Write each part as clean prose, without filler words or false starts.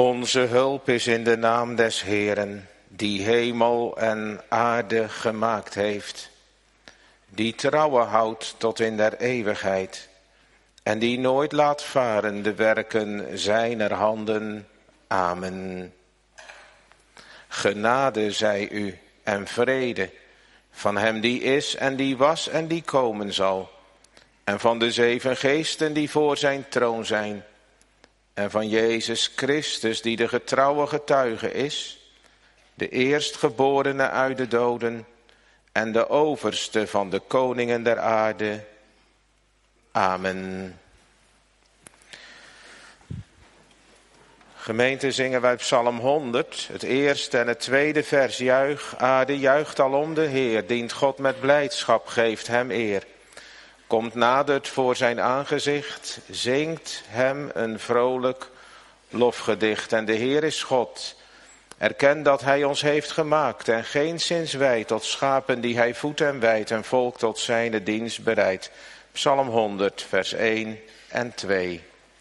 Onze hulp is in de naam des Heeren, die hemel en aarde gemaakt heeft, die trouwe houdt tot in der eeuwigheid en die nooit laat varen de werken zijner handen. Amen. Genade zij u en vrede van hem die is en die was en die komen zal, en van de 7 geesten die voor zijn troon zijn, en van Jezus Christus die de getrouwe getuige is, de eerstgeborene uit de doden en de overste van de koningen der aarde. Amen. Gemeente, zingen wij Psalm 100, het eerste en het tweede vers. Juich, aarde, juicht alom de Heer, dient God met blijdschap, geeft hem eer. Komt nadert voor zijn aangezicht, zingt hem een vrolijk lofgedicht. En de Heer is God, erken dat hij ons heeft gemaakt en geenszins wij tot schapen die hij voedt en weidt en volk tot zijne dienst bereidt. Psalm 100, vers 1 en 2.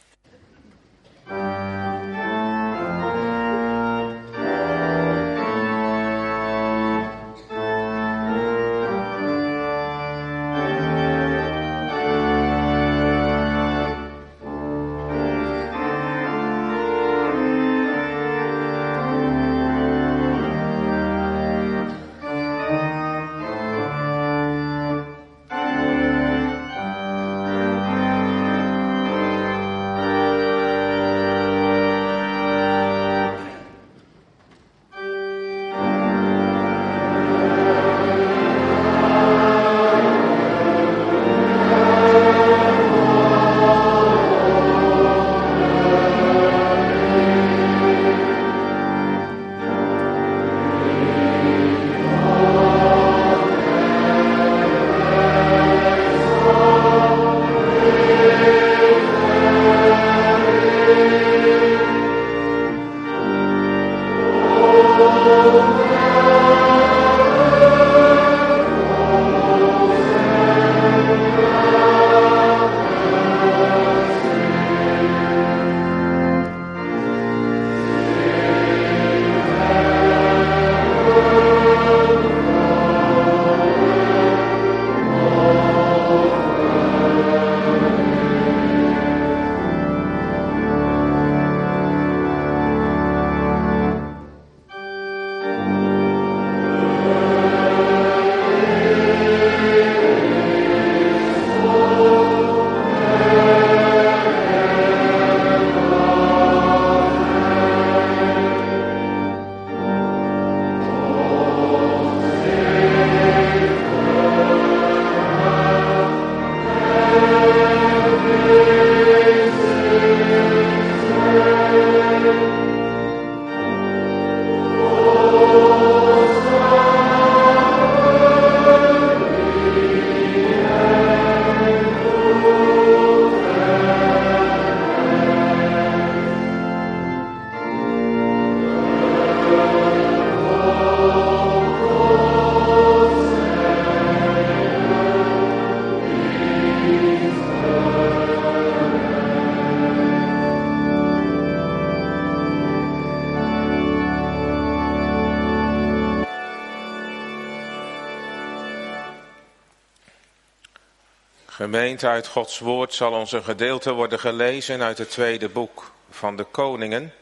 Gemeente, uit Gods woord zal ons een gedeelte worden gelezen uit het tweede boek van de Koningen.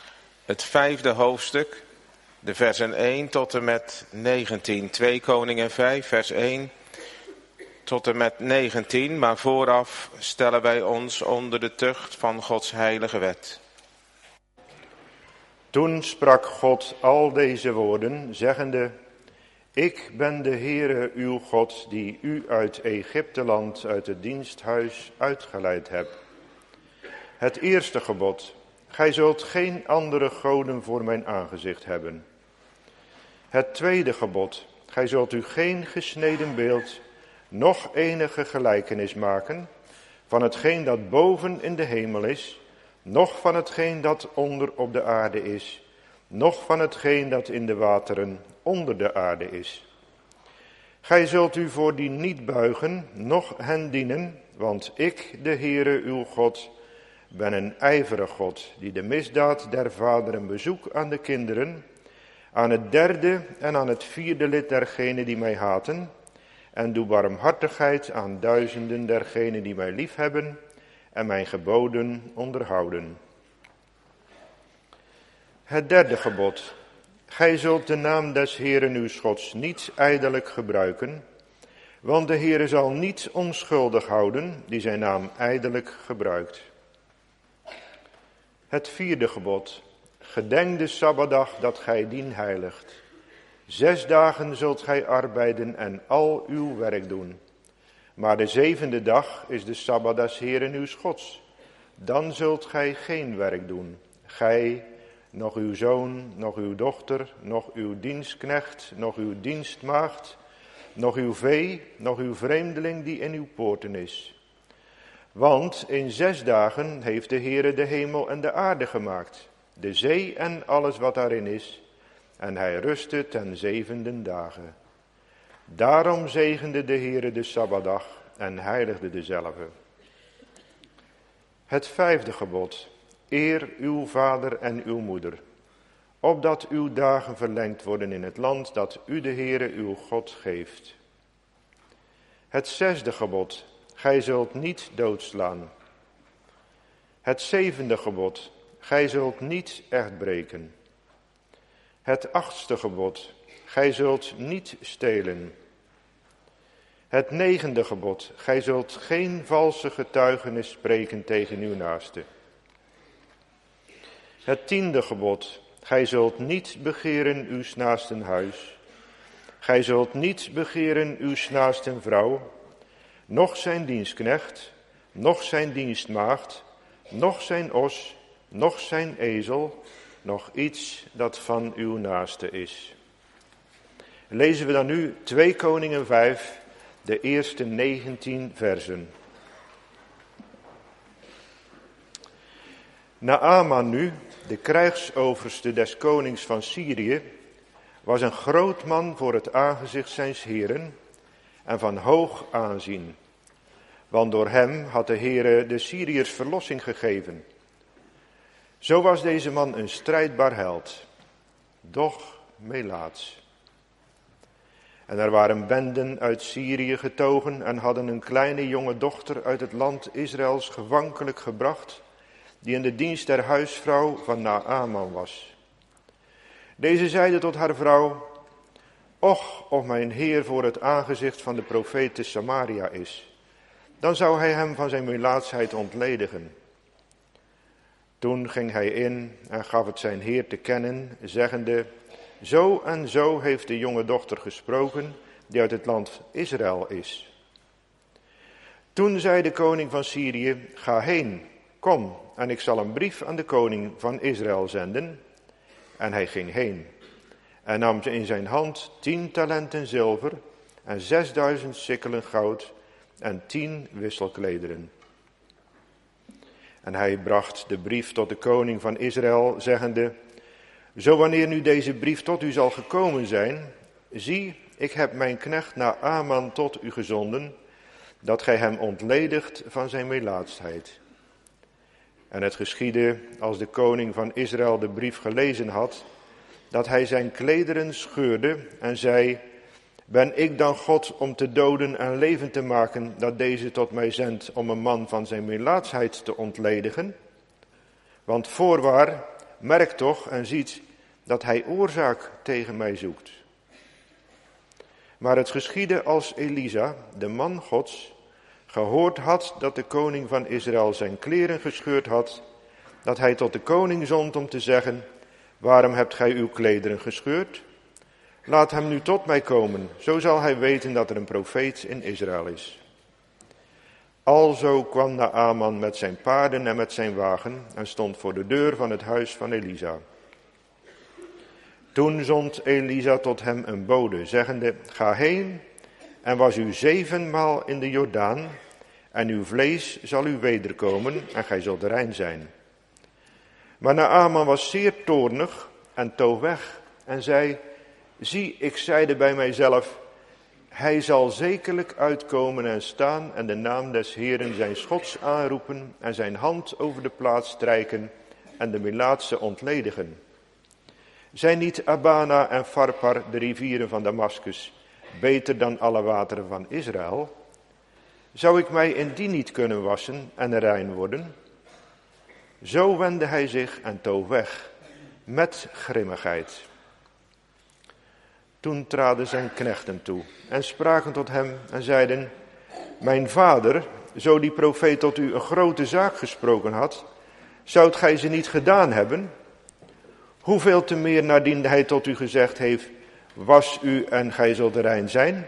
Het 5e hoofdstuk, de versen 1 tot en met 19. 2 Koningen 5, vers 1 tot en met 19. Maar vooraf stellen wij ons onder de tucht van Gods heilige wet. Toen sprak God al deze woorden, zeggende: Ik ben de Heere uw God, die u uit Egypteland, uit het diensthuis uitgeleid heb. Het eerste gebod: Gij zult geen andere goden voor mijn aangezicht hebben. Het tweede gebod: Gij zult u geen gesneden beeld, noch enige gelijkenis maken van hetgeen dat boven in de hemel is, noch van hetgeen dat onder op de aarde is, noch van hetgeen dat in de wateren onder de aarde is. Gij zult u voor die niet buigen, noch hen dienen, want ik, de Heere uw God, ben een ijverig God, die de misdaad der vaderen bezoek aan de kinderen, aan het derde en aan het vierde lid dergenen die mij haten, en doe barmhartigheid aan duizenden dergenen die mij liefhebben en mijn geboden onderhouden. Het derde gebod. Gij zult de naam des Heeren uws Gods niet ijdelijk gebruiken, want de Heere zal niet onschuldig houden die zijn naam ijdelijk gebruikt. Het vierde gebod. Gedenk de Sabbatdag dat gij dien heiligt. 6 dagen zult gij arbeiden en al uw werk doen. Maar de 7e dag is de Sabbat des Heeren uws Gods. Dan zult gij geen werk doen. Gij, nog uw zoon, nog uw dochter, nog uw dienstknecht, nog uw dienstmaagd, nog uw vee, nog uw vreemdeling die in uw poorten is. Want in 6 dagen heeft de Heere de hemel en de aarde gemaakt, de zee en alles wat daarin is, en hij rustte ten 7e dagen. Daarom zegende de Heere de Sabbatdag en heiligde dezelve. Het 5e gebod. Eer uw vader en uw moeder, opdat uw dagen verlengd worden in het land dat u de Heere uw God geeft. Het 6e gebod. Gij zult niet doodslaan. Het 7e gebod. Gij zult niet echtbreken. Het 8e gebod. Gij zult niet stelen. Het 9e gebod. Gij zult geen valse getuigenis spreken tegen uw naaste. Het 10e gebod. Gij zult niet begeren uw naasten huis. Gij zult niet begeren uw naasten vrouw, noch zijn dienstknecht, noch zijn dienstmaagd, noch zijn os, noch zijn ezel, nog iets dat van uw naaste is. Lezen we dan nu 2 Koningen 5, de eerste 19 versen. Naaman nu, de krijgsoverste des konings van Syrië, was een groot man voor het aangezicht zijns Heeren en van hoog aanzien. Want door hem had de Heere de Syriërs verlossing gegeven. Zo was deze man een strijdbaar held, doch melaats. En er waren benden uit Syrië getogen en hadden een kleine jonge dochter uit het land Israëls gewankelijk gebracht, die in de dienst der huisvrouw van Naaman was. Deze zeide tot haar vrouw: Och, of mijn heer voor het aangezicht van de profeet te Samaria is, dan zou hij hem van zijn melaatsheid ontledigen. Toen ging hij in en gaf het zijn heer te kennen, zeggende: Zo en zo heeft de jonge dochter gesproken, die uit het land Israël is. Toen zei de koning van Syrië: Ga heen, kom, en ik zal een brief aan de koning van Israël zenden. En hij ging heen en nam in zijn hand 10 talenten zilver en 6000 sikkelen goud en 10 wisselklederen. En hij bracht de brief tot de koning van Israël, zeggende: Zo wanneer nu deze brief tot u zal gekomen zijn, zie, ik heb mijn knecht Naaman tot u gezonden, dat gij hem ontledigt van zijn melaatsheid. En het geschiedde, als de koning van Israël de brief gelezen had, dat hij zijn klederen scheurde en zei: Ben ik dan God om te doden en levend te maken, dat deze tot mij zendt om een man van zijn melaatsheid te ontledigen? Want voorwaar, merk toch en ziet dat hij oorzaak tegen mij zoekt. Maar het geschiedde als Elisa, de man Gods, gehoord had dat de koning van Israël zijn kleren gescheurd had, dat hij tot de koning zond om te zeggen: Waarom hebt gij uw klederen gescheurd? Laat hem nu tot mij komen, zo zal hij weten dat er een profeet in Israël is. Alzo kwam Naaman met zijn paarden en met zijn wagen en stond voor de deur van het huis van Elisa. Toen zond Elisa tot hem een bode, zeggende: Ga heen en was u 7 maal in de Jordaan, en uw vlees zal u wederkomen en gij zult rein zijn. Maar Naaman was zeer toornig en toog weg en zei: Zie, ik zeide bij mijzelf: Hij zal zekerlijk uitkomen en staan en de naam des Heeren zijn schots aanroepen en zijn hand over de plaats strijken en de Melaatse ontledigen. Zijn niet Abana en Farpar, de rivieren van Damaskus, beter dan alle wateren van Israël? Zou ik mij in die niet kunnen wassen en rein worden? Zo wendde hij zich en toog weg, met grimmigheid. Toen traden zijn knechten toe en spraken tot hem en zeiden: Mijn vader, zo die profeet tot u een grote zaak gesproken had, zoudt gij ze niet gedaan hebben? Hoeveel te meer naardien hij tot u gezegd heeft: Was u en gij zult rein zijn?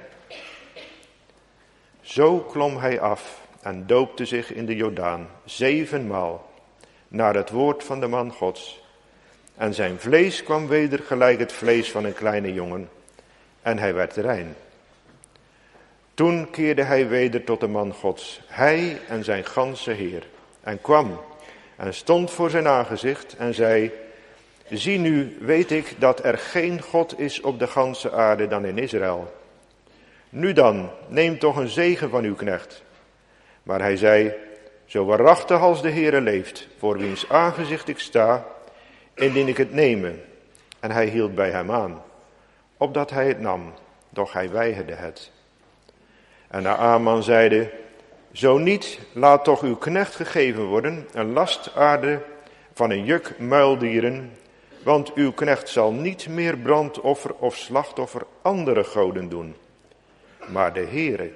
Zo klom hij af en doopte zich in de Jordaan 7 maal, naar het woord van de man Gods. En zijn vlees kwam weder gelijk het vlees van een kleine jongen, en hij werd rein. Toen keerde hij weder tot de man Gods, hij en zijn ganse Heer, en kwam en stond voor zijn aangezicht en zei: Zie nu, weet ik dat er geen God is op de ganse aarde dan in Israël. Nu dan, neem toch een zegen van uw knecht. Maar hij zei: Zo waarachtig als de Heere leeft, voor wiens aangezicht ik sta, indien ik het neme. En hij hield bij hem aan, opdat hij het nam, doch hij weigerde het. En Naaman zeide: Zo niet, laat toch uw knecht gegeven worden een lastaarde van een juk muildieren, want uw knecht zal niet meer brandoffer of slachtoffer andere goden doen, maar de Heere.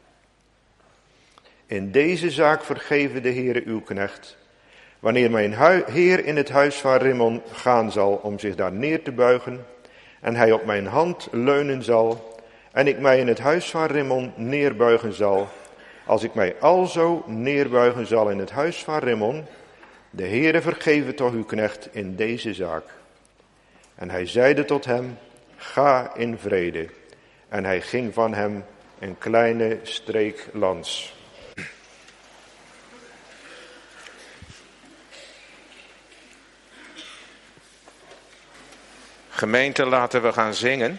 In deze zaak vergeven de Heere uw knecht, wanneer mijn Heer in het huis van Rimmon gaan zal om zich daar neer te buigen, en hij op mijn hand leunen zal, en ik mij in het huis van Rimmon neerbuigen zal, als ik mij alzo neerbuigen zal in het huis van Rimmon, de Heere vergeven toch uw knecht in deze zaak. En hij zeide tot hem: Ga in vrede. En hij ging van hem een kleine streek lands. Gemeente, laten we gaan zingen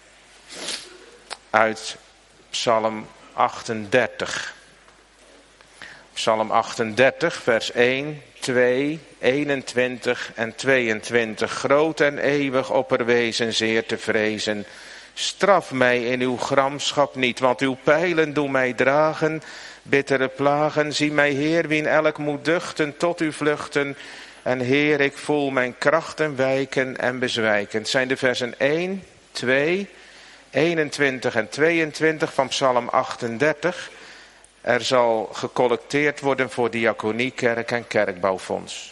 uit Psalm 38. Psalm 38, vers 1, 2, 21 en 22. Groot en eeuwig opperwezen, zeer te vrezen. Straf mij in uw gramschap niet, want uw pijlen doen mij dragen. Bittere plagen, zie mij Heer, wien elk moet duchten, tot u vluchten. En Heer, ik voel mijn krachten wijken en bezwijken. Het zijn de versen 1, 2, 21 en 22 van Psalm 38. Er zal gecollecteerd worden voor diaconie, kerk en kerkbouwfonds.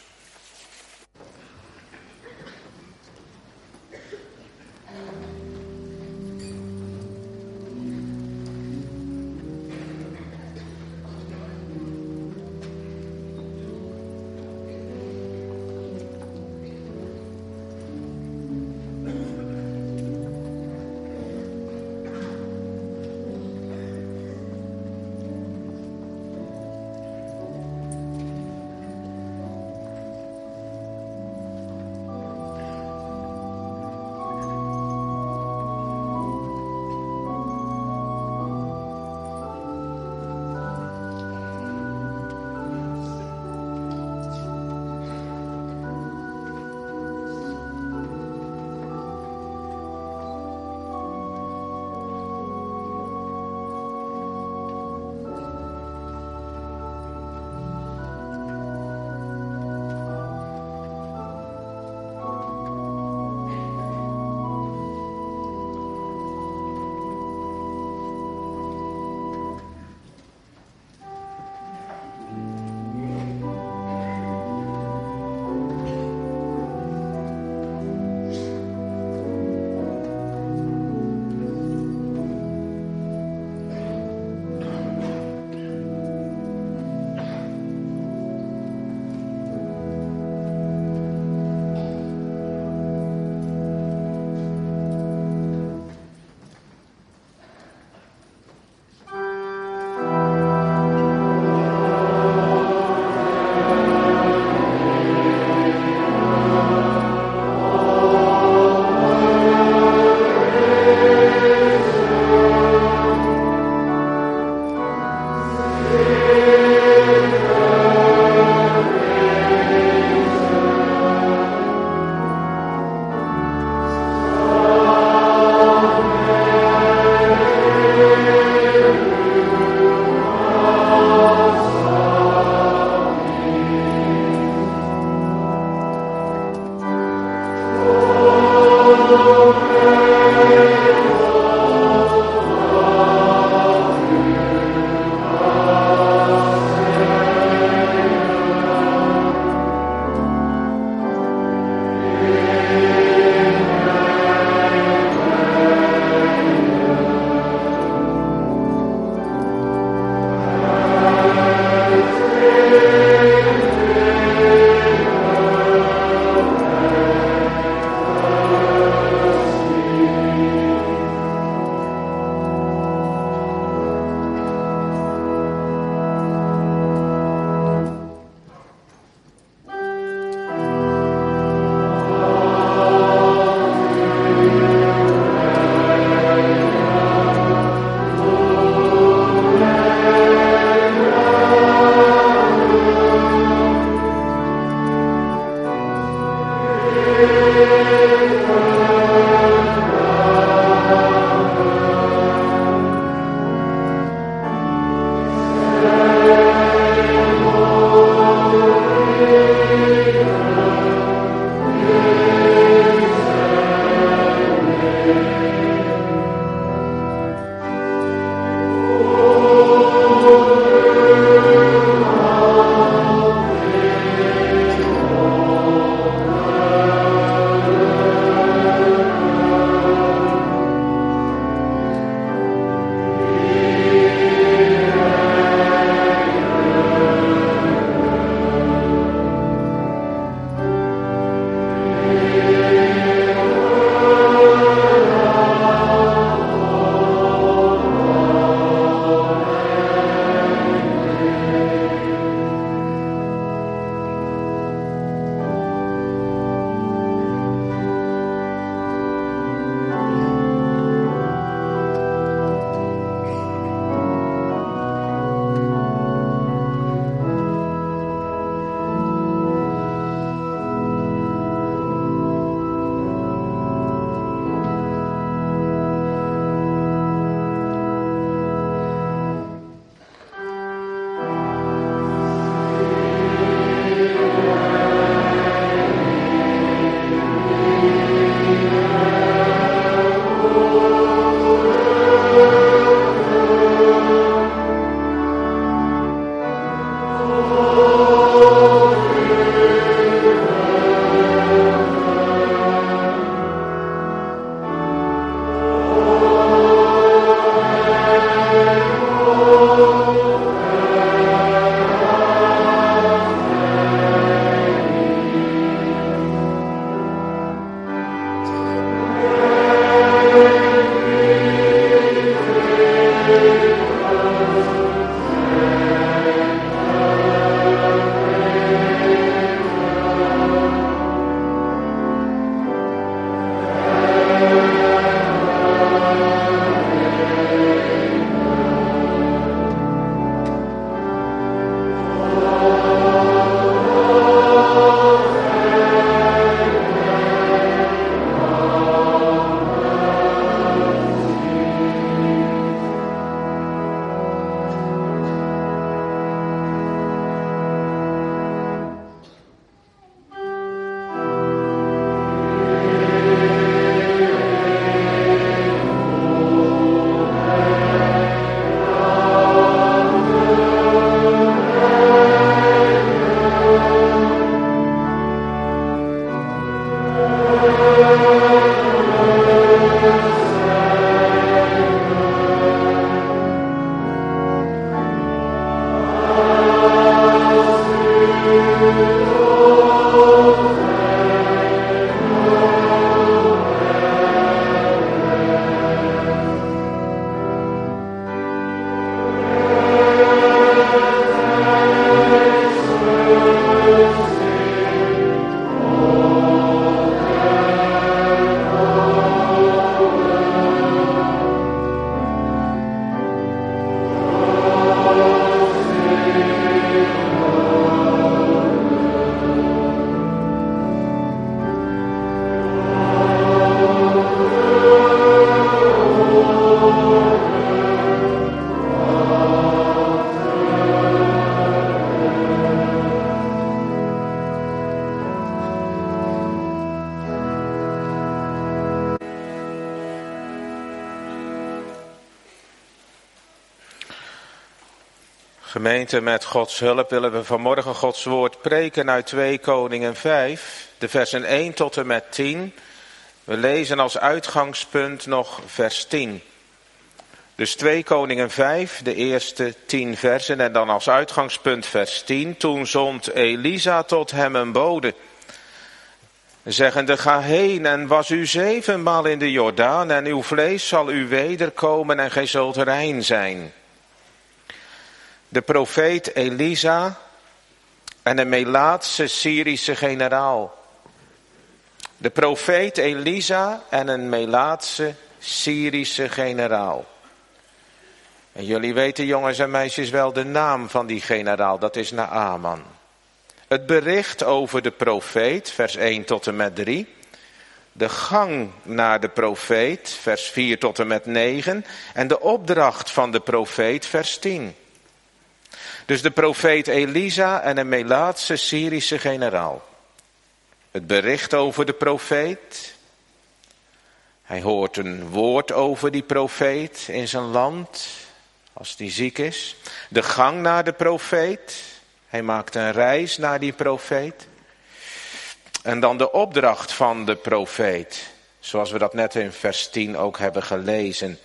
Gemeente, met Gods hulp willen we vanmorgen Gods woord preken uit 2 Koningen 5, de versen 1 tot en met 10. We lezen als uitgangspunt nog vers 10. Dus 2 Koningen 5, de eerste 10 versen en dan als uitgangspunt vers 10. Toen zond Elisa tot hem een bode, zeggende: ga heen en was u 7 maal in de Jordaan en uw vlees zal u wederkomen en gij zult rein zijn. De profeet Elisa en een Melaatse Syrische generaal. De profeet Elisa en een Melaatse Syrische generaal. En jullie weten, jongens en meisjes, wel de naam van die generaal. Dat is Naaman. Het bericht over de profeet, vers 1 tot en met 3. De gang naar de profeet, vers 4 tot en met 9. En de opdracht van de profeet, vers 10. Dus de profeet Elisa en een Melaatse Syrische generaal. Het bericht over de profeet. Hij hoort een woord over die profeet in zijn land, als die ziek is. De gang naar de profeet. Hij maakt een reis naar die profeet. En dan de opdracht van de profeet. Zoals we dat net in vers 10 ook hebben gelezen.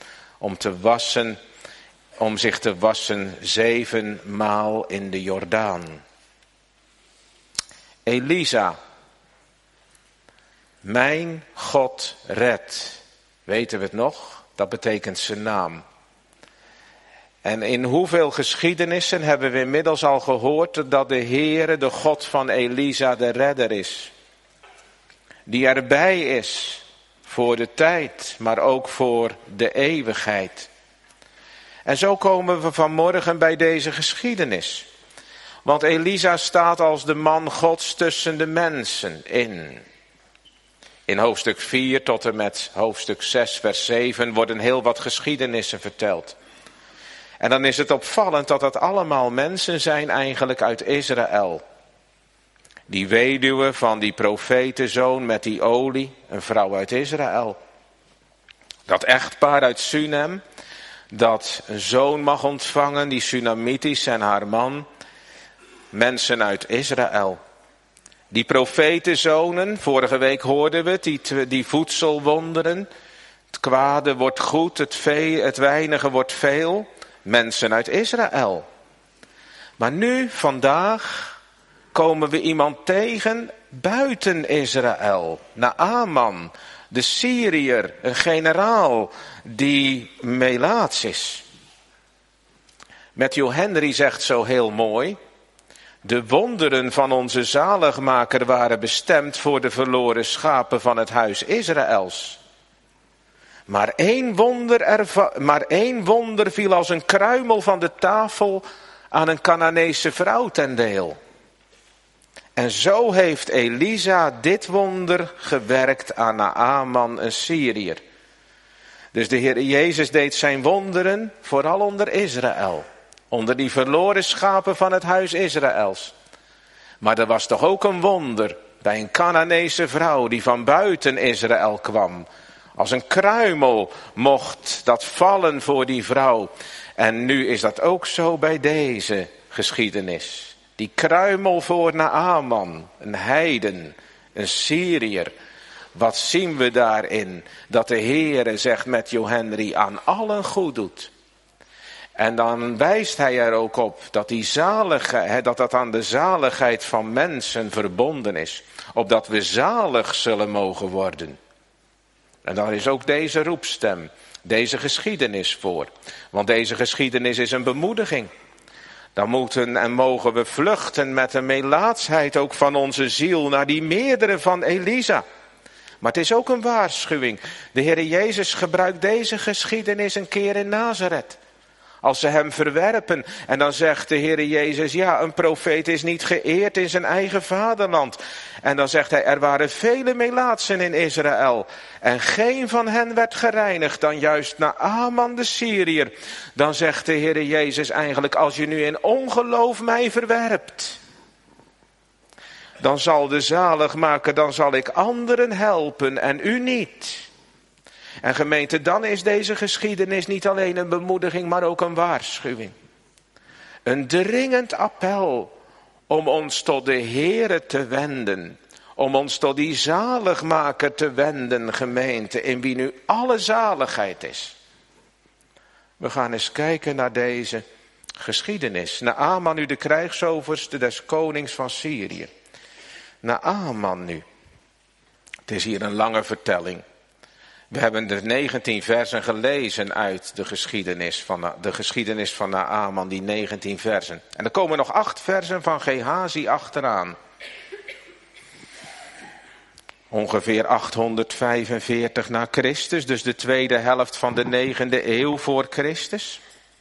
Om zich te wassen 7 maal in de Jordaan. Elisa. Mijn God redt. Weten we het nog? Dat betekent zijn naam. En in hoeveel geschiedenissen hebben we inmiddels al gehoord dat de Heere, de God van Elisa, de redder is. Die erbij is voor de tijd, maar ook voor de eeuwigheid. En zo komen we vanmorgen bij deze geschiedenis. Want Elisa staat als de man Gods tussen de mensen in. In hoofdstuk 4 tot en met hoofdstuk 6 vers 7 worden heel wat geschiedenissen verteld. En dan is het opvallend dat het allemaal mensen zijn eigenlijk uit Israël. Die weduwe van die profetenzoon met die olie, een vrouw uit Israël. Dat echtpaar uit Sunem, dat een zoon mag ontvangen, die Sunamitisch en haar man. Mensen uit Israël. Die profetenzonen, vorige week hoorden we het, die voedselwonderen. Het kwade wordt goed, het weinige wordt veel. Mensen uit Israël. Maar nu, vandaag, komen we iemand tegen buiten Israël. Naaman, de Syriër, een generaal die Melaats is. Matthew Henry zegt zo heel mooi: de wonderen van onze zaligmaker waren bestemd voor de verloren schapen van het huis Israëls. Maar één wonder viel als een kruimel van de tafel aan een Canaanese vrouw ten deel. En zo heeft Elisa dit wonder gewerkt aan Naaman, een Syriër. Dus de Heer Jezus deed zijn wonderen vooral onder Israël. Onder die verloren schapen van het huis Israëls. Maar er was toch ook een wonder bij een Canaanese vrouw die van buiten Israël kwam. Als een kruimel mocht dat vallen voor die vrouw. En nu is dat ook zo bij deze geschiedenis. Die kruimel voor Naaman, een heiden, een Syriër. Wat zien we daarin? Dat de Heere, zegt Matthew Henry, aan allen goed doet. En dan wijst hij er ook op dat dat aan de zaligheid van mensen verbonden is. Opdat we zalig zullen mogen worden. En daar is ook deze roepstem, deze geschiedenis voor. Want deze geschiedenis is een bemoediging. Dan moeten en mogen we vluchten met de melaatsheid ook van onze ziel naar die meerdere van Elisa. Maar het is ook een waarschuwing. De Heer Jezus gebruikt deze geschiedenis een keer in Nazareth. Als ze hem verwerpen en dan zegt de Heer Jezus, ja, een profeet is niet geëerd in zijn eigen vaderland. En dan zegt hij, er waren vele melaatsen in Israël en geen van hen werd gereinigd dan juist Naaman de Syriër. Dan zegt de Heer Jezus eigenlijk, als je nu in ongeloof mij verwerpt, dan zal de zaligmaker, dan zal ik anderen helpen en u niet. En gemeente, dan is deze geschiedenis niet alleen een bemoediging, maar ook een waarschuwing. Een dringend appel om ons tot de Heere te wenden. Om ons tot die zaligmaker te wenden, gemeente, in wie nu alle zaligheid is. We gaan eens kijken naar deze geschiedenis. Naaman nu de krijgsoverste des konings van Syrië. Naaman nu. Het is hier een lange vertelling. We hebben de 19 versen gelezen uit de geschiedenis van Naaman, die 19 versen. En er komen nog 8 versen van Gehazi achteraan. Ongeveer 845 na Christus, dus de tweede helft van de 9e eeuw voor Christus.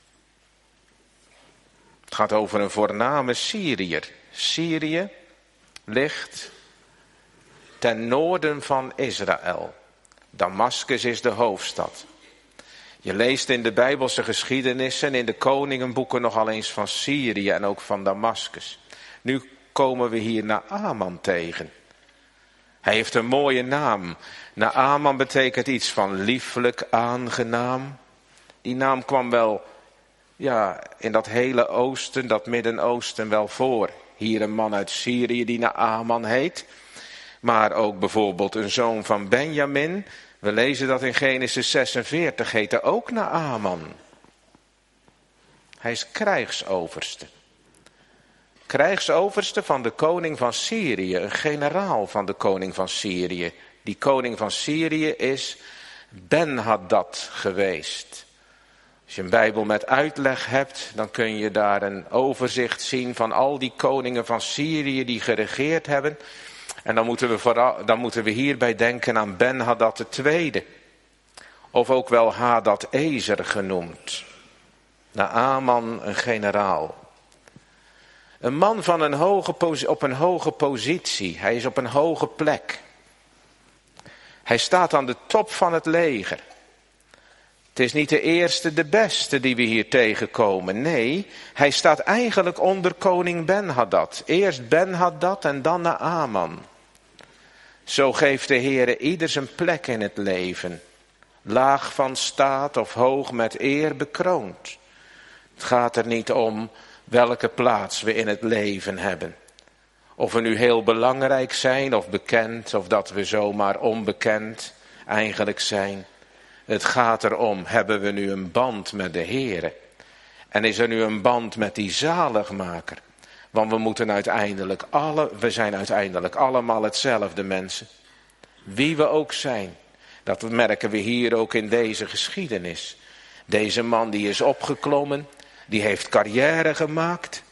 Het gaat over een voorname Syriër. Syrië ligt ten noorden van Israël. Damascus is de hoofdstad. Je leest in de Bijbelse geschiedenissen, in de koningenboeken nogal eens van Syrië en ook van Damascus. Nu komen we hier Naaman tegen. Hij heeft een mooie naam. Naaman betekent iets van lieflijk, aangenaam. Die naam kwam wel in dat hele oosten, dat Midden-Oosten wel voor. Hier een man uit Syrië die Naaman heet. Maar ook bijvoorbeeld een zoon van Benjamin. We lezen dat in Genesis 46 heette ook Naaman. Hij is krijgsoverste. Krijgsoverste van de koning van Syrië. Een generaal van de koning van Syrië. Die koning van Syrië is Ben-Hadad geweest. Als je een Bijbel met uitleg hebt, dan kun je daar een overzicht zien van al die koningen van Syrië die geregeerd hebben. En dan moeten we hierbij denken aan Ben-Hadad II. Of ook wel Hadad-Ezer genoemd. Naaman, een generaal. Een man van op een hoge positie. Hij is op een hoge plek. Hij staat aan de top van het leger. Het is niet de eerste, de beste die we hier tegenkomen. Nee, hij staat eigenlijk onder koning Ben-Hadad. Eerst Ben-Hadad en dan Naaman. Zo geeft de Heere ieder zijn plek in het leven. Laag van staat of hoog met eer bekroond. Het gaat er niet om welke plaats we in het leven hebben. Of we nu heel belangrijk zijn of bekend, of dat we zomaar onbekend eigenlijk zijn. Het gaat erom, hebben we nu een band met de Heere? En is er nu een band met die zaligmaker? Want we zijn uiteindelijk allemaal hetzelfde mensen. Wie we ook zijn. Dat merken we hier ook in deze geschiedenis. Deze man die is opgeklommen. Die heeft carrière gemaakt.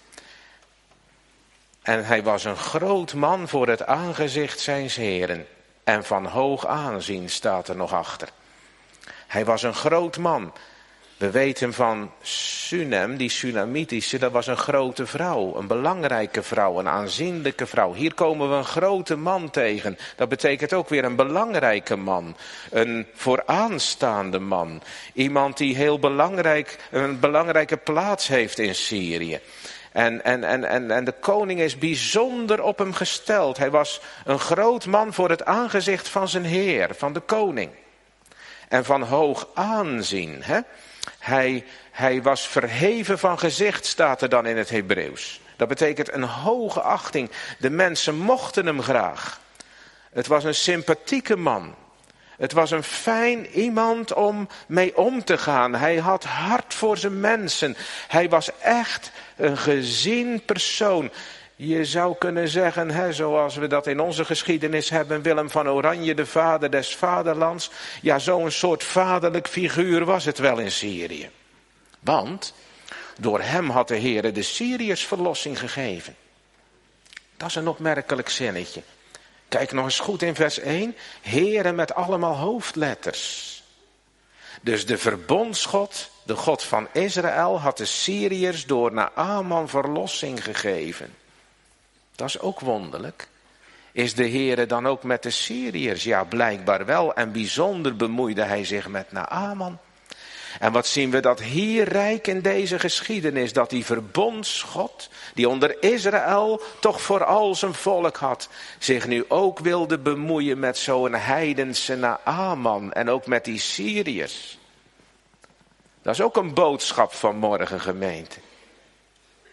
En hij was een groot man voor het aangezicht zijns Heren. En van hoog aanzien staat er nog achter. Hij was een groot man. We weten van Sunem, die Sunamitische, dat was een grote vrouw. Een belangrijke vrouw, een aanzienlijke vrouw. Hier komen we een grote man tegen. Dat betekent ook weer een belangrijke man. Een vooraanstaande man. Iemand die een belangrijke plaats heeft in Syrië. En de koning is bijzonder op hem gesteld. Hij was een groot man voor het aangezicht van zijn heer, van de koning. En van hoog aanzien. Hij was verheven van gezicht, staat er dan in het Hebreeuws. Dat betekent een hoge achting. De mensen mochten hem graag. Het was een sympathieke man. Het was een fijn iemand om mee om te gaan. Hij had hart voor zijn mensen. Hij was echt een gezien persoon. Je zou kunnen zeggen, zoals we dat in onze geschiedenis hebben, Willem van Oranje, de vader des vaderlands. Ja, zo'n soort vaderlijk figuur was het wel in Syrië. Want door hem had de Heere de Syriërs verlossing gegeven. Dat is een opmerkelijk zinnetje. Kijk nog eens goed in vers 1. Heere met allemaal hoofdletters. Dus de verbondsgod, de God van Israël, had de Syriërs door Naaman verlossing gegeven. Dat is ook wonderlijk. Is de Heere dan ook met de Syriërs? Ja, blijkbaar wel. En bijzonder bemoeide hij zich met Naaman. En wat zien we dat hier rijk in deze geschiedenis, dat die verbondsgod, die onder Israël toch vooral zijn volk had, zich nu ook wilde bemoeien met zo'n heidense Naaman en ook met die Syriërs. Dat is ook een boodschap van morgen, gemeente.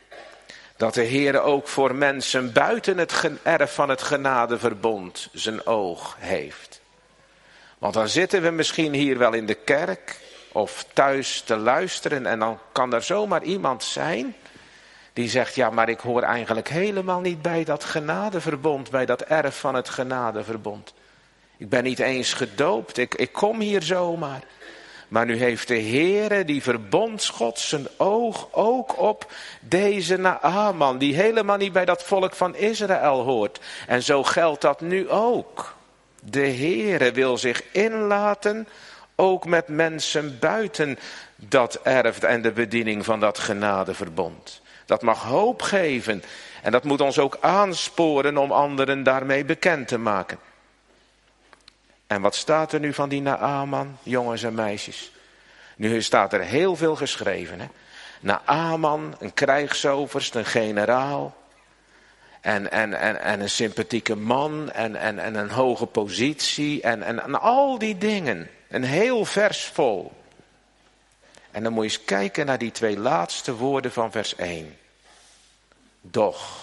Dat de Heer ook voor mensen buiten het erf van het genadeverbond zijn oog heeft. Want dan zitten we misschien hier wel in de kerk of thuis te luisteren en dan kan er zomaar iemand zijn die zegt, ja, maar ik hoor eigenlijk helemaal niet bij dat genadeverbond, bij dat erf van het genadeverbond. Ik ben niet eens gedoopt, ik kom hier zomaar. Maar nu heeft de Heere, die verbondsgod, zijn oog ook op deze Naaman, die helemaal niet bij dat volk van Israël hoort. En zo geldt dat nu ook. De Heere wil zich inlaten, ook met mensen buiten dat erf en de bediening van dat genadeverbond. Dat mag hoop geven en dat moet ons ook aansporen om anderen daarmee bekend te maken. En wat staat er nu van die Naaman, jongens en meisjes? Nu staat er heel veel geschreven. Hè? Naaman, een krijgsoverst, een generaal. En een sympathieke man. En een hoge positie. En al die dingen. Een heel vers vol. En dan moet je eens kijken naar die 2 laatste woorden van vers 1. Doch.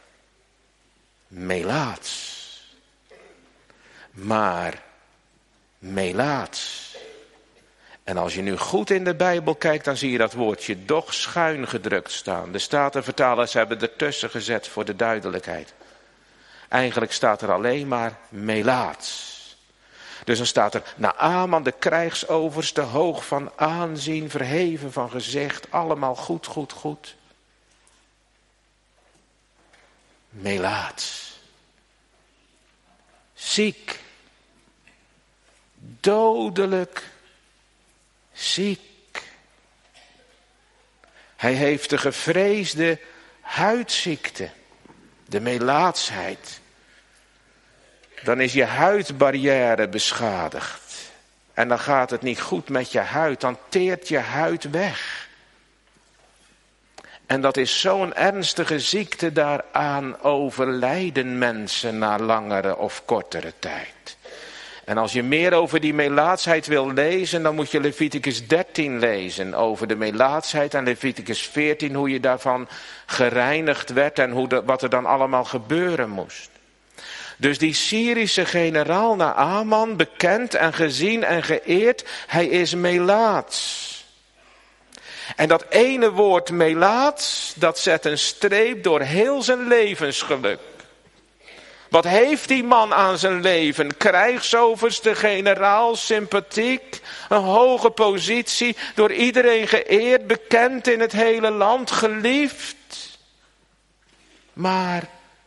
Melaats. Maar. Melaats. En als je nu goed in de Bijbel kijkt, dan zie je dat woordje doch schuin gedrukt staan. De Statenvertalers hebben ertussen gezet voor de duidelijkheid. Eigenlijk staat er alleen maar melaats. Dus dan staat er Naaman, de krijgsoverste, hoog van aanzien, verheven van gezicht, allemaal goed. Melaats. Ziek. Dodelijk ziek. Hij heeft de gevreesde huidziekte, de melaatsheid. Dan is je huidbarrière beschadigd. En dan gaat het niet goed met je huid, dan teert je huid weg. En dat is zo'n ernstige ziekte, daaraan overlijden mensen na langere of kortere tijd. En als je meer over die melaatsheid wil lezen, dan moet je Leviticus 13 lezen over de melaatsheid en Leviticus 14, hoe je daarvan gereinigd werd en wat er dan allemaal gebeuren moest. Dus die Syrische generaal Naaman, bekend en gezien en geëerd, hij is melaats. En dat ene woord melaats, dat zet een streep door heel zijn levensgeluk. Wat heeft die man aan zijn leven? Krijgsoverste, generaal, sympathiek, een hoge positie, door iedereen geëerd, bekend in het hele land, geliefd. Maar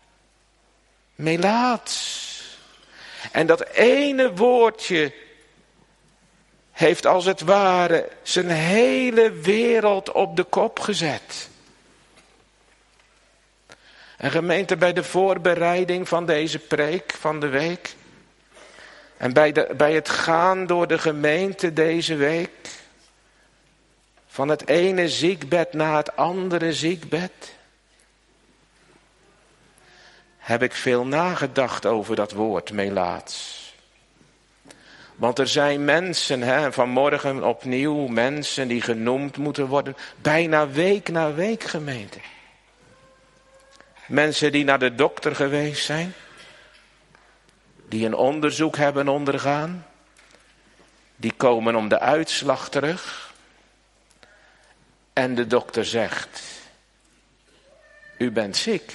melaats. En dat ene woordje heeft als het ware zijn hele wereld op de kop gezet. En gemeente, bij de voorbereiding van deze preek van de week en bij het gaan door de gemeente deze week, van het ene ziekbed naar het andere ziekbed, heb ik veel nagedacht over dat woord melaats. Want er zijn mensen, vanmorgen opnieuw mensen die genoemd moeten worden, bijna week na week, gemeente. Mensen die naar de dokter geweest zijn, die een onderzoek hebben ondergaan, die komen om de uitslag terug. En de dokter zegt, u bent ziek.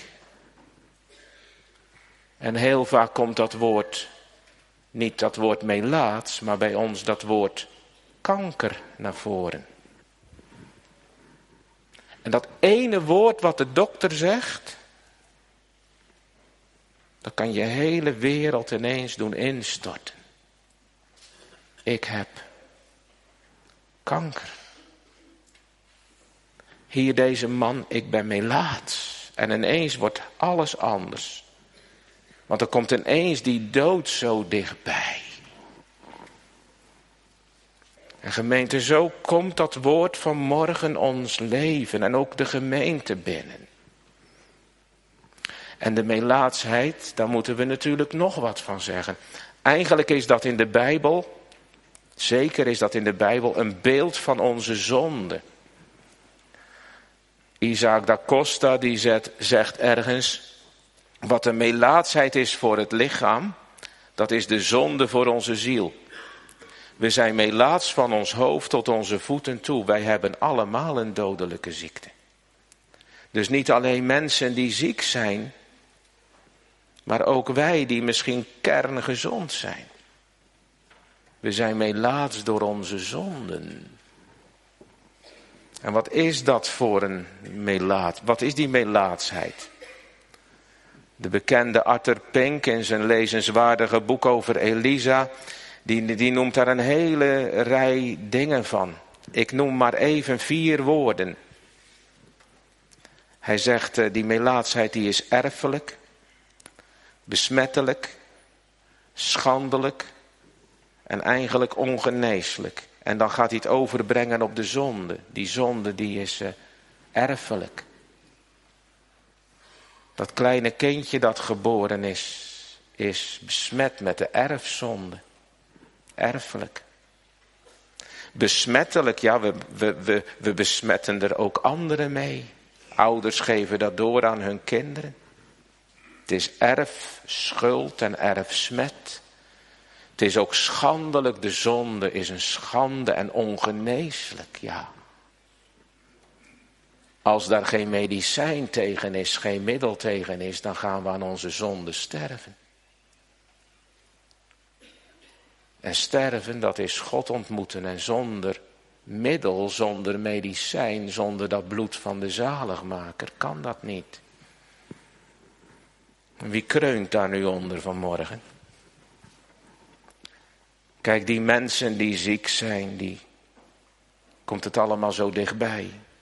En heel vaak komt dat woord, niet dat woord melaats, maar bij ons dat woord kanker naar voren. En dat ene woord wat de dokter zegt, dan kan je hele wereld ineens doen instorten. Ik heb kanker. Hier deze man, ik ben melaats. En ineens wordt alles anders. Want er komt ineens die dood zo dichtbij. En gemeente, zo komt dat woord van morgen ons leven en ook de gemeente binnen. En de melaatsheid, daar moeten we natuurlijk nog wat van zeggen. Eigenlijk is dat in de Bijbel, zeker is dat in de Bijbel, een beeld van onze zonde. Isaac da Costa die zegt ergens, wat de melaatsheid is voor het lichaam, dat is de zonde voor onze ziel. We zijn melaats van ons hoofd tot onze voeten toe. Wij hebben allemaal een dodelijke ziekte. Dus niet alleen mensen die ziek zijn, maar ook wij die misschien kerngezond zijn. We zijn melaats door onze zonden. En wat is dat voor een melaat? Wat is die melaatsheid? De bekende Arthur Pink in zijn lezenswaardige boek over Elisa, die noemt daar een hele rij dingen van. Ik noem maar even 4 woorden. Hij zegt, die melaatsheid die is erfelijk, besmettelijk, schandelijk en eigenlijk ongeneeslijk. En dan gaat hij het overbrengen op de zonde. Die zonde die is erfelijk. Dat kleine kindje dat geboren is besmet met de erfzonde. Erfelijk. Besmettelijk, ja, we besmetten er ook anderen mee. Ouders geven dat door aan hun kinderen. Het is erfschuld en erfsmet. Het is ook schandelijk, de zonde is een schande en ongeneeslijk, ja. Als daar geen medicijn tegen is, geen middel tegen is, dan gaan we aan onze zonde sterven. En sterven, dat is God ontmoeten en zonder middel, zonder medicijn, zonder dat bloed van de zaligmaker, kan dat niet. Wie kreunt daar nu onder vanmorgen? Kijk, die mensen die ziek zijn, die komt het allemaal zo dichtbij.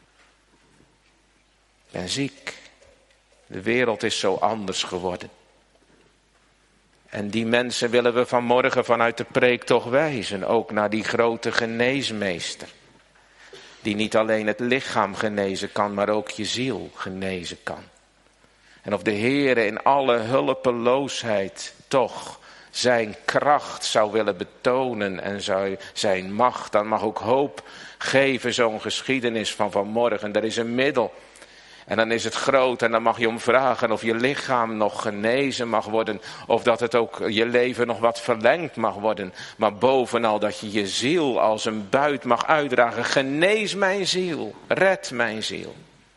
Ik ben ziek. De wereld is zo anders geworden. En die mensen willen we vanmorgen vanuit de preek toch wijzen. Ook naar die grote geneesmeester. Die niet alleen het lichaam genezen kan, maar ook je ziel genezen kan. En of de Heere in alle hulpeloosheid toch zijn kracht zou willen betonen en zijn macht, dan mag ook hoop geven, zo'n geschiedenis van vanmorgen. Er is een middel en dan is het groot en dan mag je om vragen of je lichaam nog genezen mag worden, of dat het ook je leven nog wat verlengd mag worden. Maar bovenal dat je je ziel als een buit mag uitdragen. Genees mijn ziel, red mijn ziel.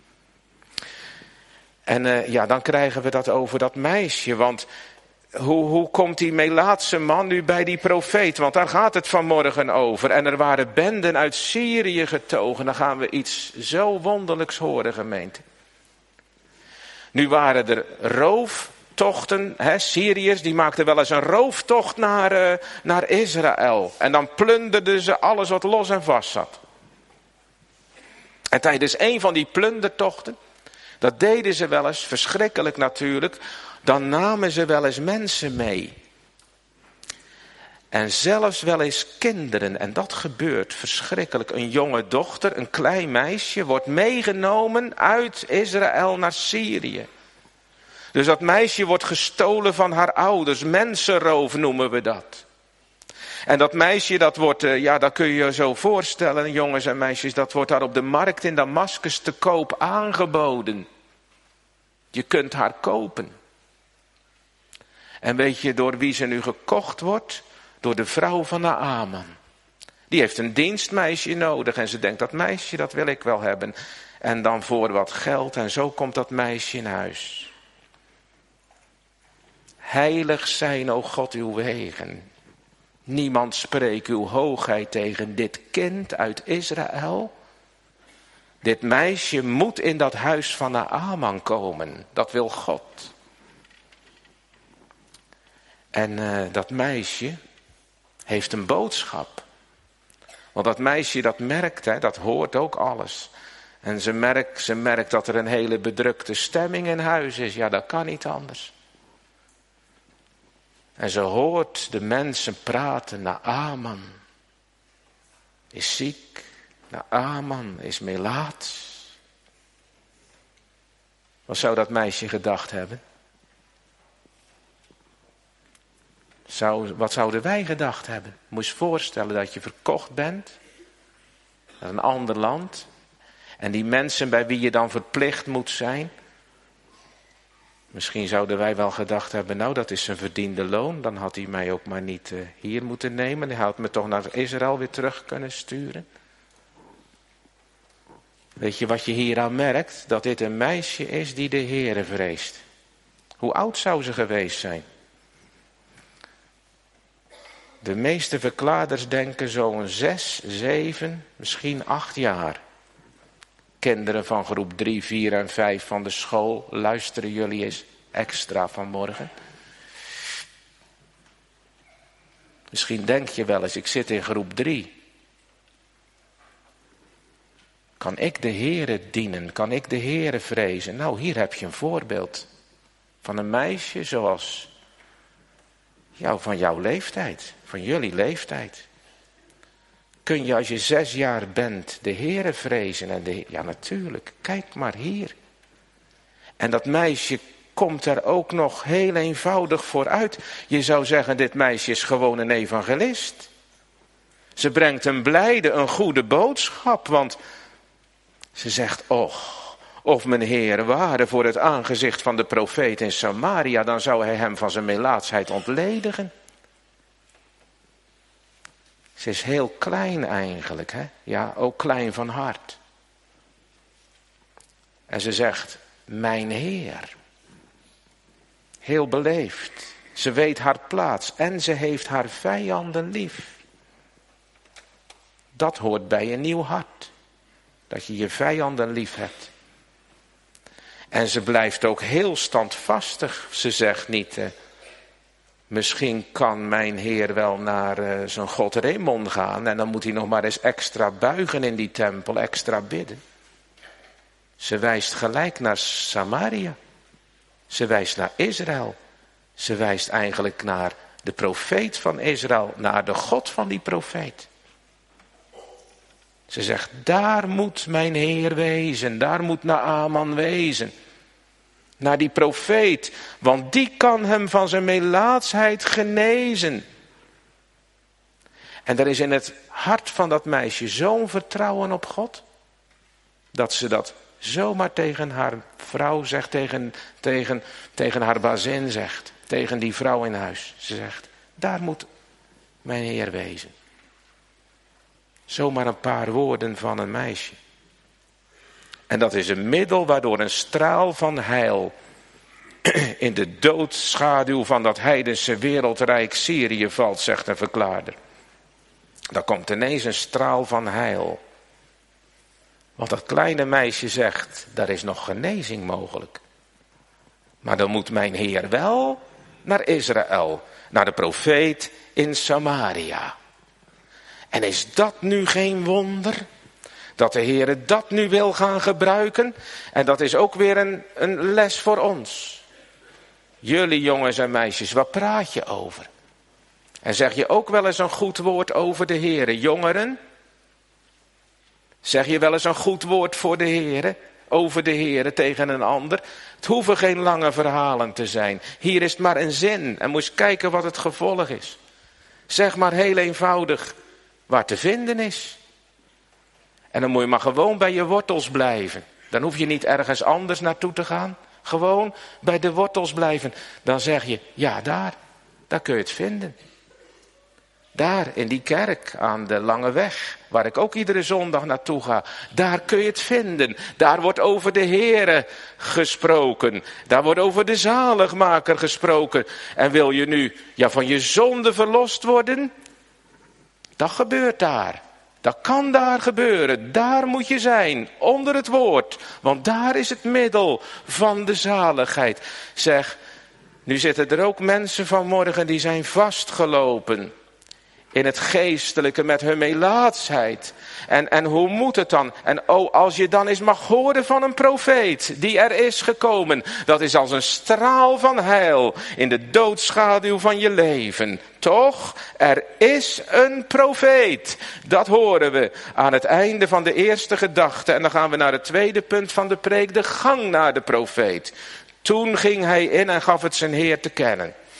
En dan krijgen we dat over dat meisje, want hoe komt die Melaatse man nu bij die profeet? Want daar gaat het vanmorgen over. En er waren benden uit Syrië getogen. Dan gaan we iets zo wonderlijks horen, gemeente. Nu waren er rooftochten. Syriërs die maakten wel eens een rooftocht naar Israël. En dan plunderden ze alles wat los en vast zat. En tijdens een van die plundertochten, dat deden ze wel eens, verschrikkelijk natuurlijk, dan namen ze wel eens mensen mee. En zelfs wel eens kinderen. En dat gebeurt verschrikkelijk. Een jonge dochter, een klein meisje, wordt meegenomen uit Israël naar Syrië. Dus dat meisje wordt gestolen van haar ouders. Mensenroof noemen we dat. En dat meisje, dat wordt, dat kun je je zo voorstellen, jongens en meisjes, dat wordt daar op de markt in Damascus te koop aangeboden. Je kunt haar kopen. En weet je door wie ze nu gekocht wordt? Door de vrouw van Naaman. Die heeft een dienstmeisje nodig en ze denkt, dat meisje, dat wil ik wel hebben. En dan voor wat geld en zo komt dat meisje in huis. Heilig zijn, o God, uw wegen. Niemand spreekt uw hoogheid tegen dit kind uit Israël. Dit meisje moet in dat huis van Naaman komen. Dat wil God. En dat meisje heeft een boodschap. Want dat meisje dat merkt, dat hoort ook alles. En ze merkt dat er een hele bedrukte stemming in huis is. Ja, dat kan niet anders. En ze hoort de mensen praten. Naaman is ziek. Naaman is melaats. Wat zou dat meisje gedacht hebben? Wat zouden wij gedacht hebben? Moet je voorstellen dat je verkocht bent naar een ander land. En die mensen bij wie je dan verplicht moet zijn. Misschien zouden wij wel gedacht hebben, nou dat is zijn verdiende loon. Dan had hij mij ook maar niet hier moeten nemen. Hij had me toch naar Israël weer terug kunnen sturen. Weet je wat je hier aan merkt? Dat dit een meisje is die de Heere vreest. Hoe oud zou ze geweest zijn? De meeste verklaarders denken zo'n 6, 7, misschien 8 jaar. Kinderen van groep 3, 4 en 5 van de school, luisteren jullie eens extra vanmorgen. Misschien denk je wel eens, ik zit in groep 3. Kan ik de Heere dienen? Kan ik de Heere vrezen? Nou, hier heb je een voorbeeld van een meisje zoals van jouw leeftijd, van jullie leeftijd. Kun je als je 6 jaar bent de Heere vrezen? Ja, natuurlijk, kijk maar hier. En dat meisje komt er ook nog heel eenvoudig vooruit. Je zou zeggen, dit meisje is gewoon een evangelist. Ze brengt een blijde, een goede boodschap, want ze zegt, of mijn Heer ware voor het aangezicht van de profeet in Samaria, dan zou hij hem van zijn melaatsheid ontledigen. Ze is heel klein eigenlijk, hè? Ja, ook klein van hart. En ze zegt, mijn Heer. Heel beleefd. Ze weet haar plaats en ze heeft haar vijanden lief. Dat hoort bij een nieuw hart. Dat je je vijanden lief hebt. En ze blijft ook heel standvastig. Ze zegt niet, misschien kan mijn Heer wel naar zijn god Remon gaan. En dan moet hij nog maar eens extra buigen in die tempel, extra bidden. Ze wijst gelijk naar Samaria. Ze wijst naar Israël. Ze wijst eigenlijk naar de profeet van Israël, naar de God van die profeet. Ze zegt, daar moet mijn Heer wezen, daar moet Naaman wezen. Naar die profeet, want die kan hem van zijn melaatsheid genezen. En er is in het hart van dat meisje zo'n vertrouwen op God, dat ze dat zomaar tegen haar vrouw zegt, tegen haar bazin zegt, tegen die vrouw in huis. Ze zegt, daar moet mijn Heer wezen. Zomaar een paar woorden van een meisje. En dat is een middel waardoor een straal van heil in de doodschaduw van dat heidense wereldrijk Syrië valt, zegt een verklaarder. Daar komt ineens een straal van heil. Want dat kleine meisje zegt, daar is nog genezing mogelijk. Maar dan moet mijn Heer wel naar Israël, naar de profeet in Samaria. En is dat nu geen wonder? Dat de Heer dat nu wil gaan gebruiken? En dat is ook weer een les voor ons. Jullie jongens en meisjes, wat praat je over? En zeg je ook wel eens een goed woord over de Heer? Jongeren? Zeg je wel eens een goed woord voor de Heer? Over de Heer tegen een ander? Het hoeven geen lange verhalen te zijn. Hier is het maar een zin. En moet je kijken wat het gevolg is. Zeg maar heel eenvoudig waar te vinden is. En dan moet je maar gewoon bij je wortels blijven. Dan hoef je niet ergens anders naartoe te gaan. Gewoon bij de wortels blijven. Dan zeg je, ja daar kun je het vinden. Daar in die kerk aan de Lange Weg, waar ik ook iedere zondag naartoe ga. Daar kun je het vinden. Daar wordt over de Heere gesproken. Daar wordt over de zaligmaker gesproken. En wil je nu van je zonde verlost worden? Dat gebeurt daar. Dat kan daar gebeuren. Daar moet je zijn, onder het woord. Want daar is het middel van de zaligheid. Zeg, nu zitten er ook mensen vanmorgen die zijn vastgelopen in het geestelijke met hun melaatsheid. En hoe moet het dan? En als je dan eens mag horen van een profeet die er is gekomen. Dat is als een straal van heil in de doodschaduw van je leven. Toch? Er is een profeet. Dat horen we aan het einde van de eerste gedachte. En dan gaan we naar het tweede punt van de preek. De gang naar de profeet. Toen ging hij in en gaf het zijn Heer te kennen.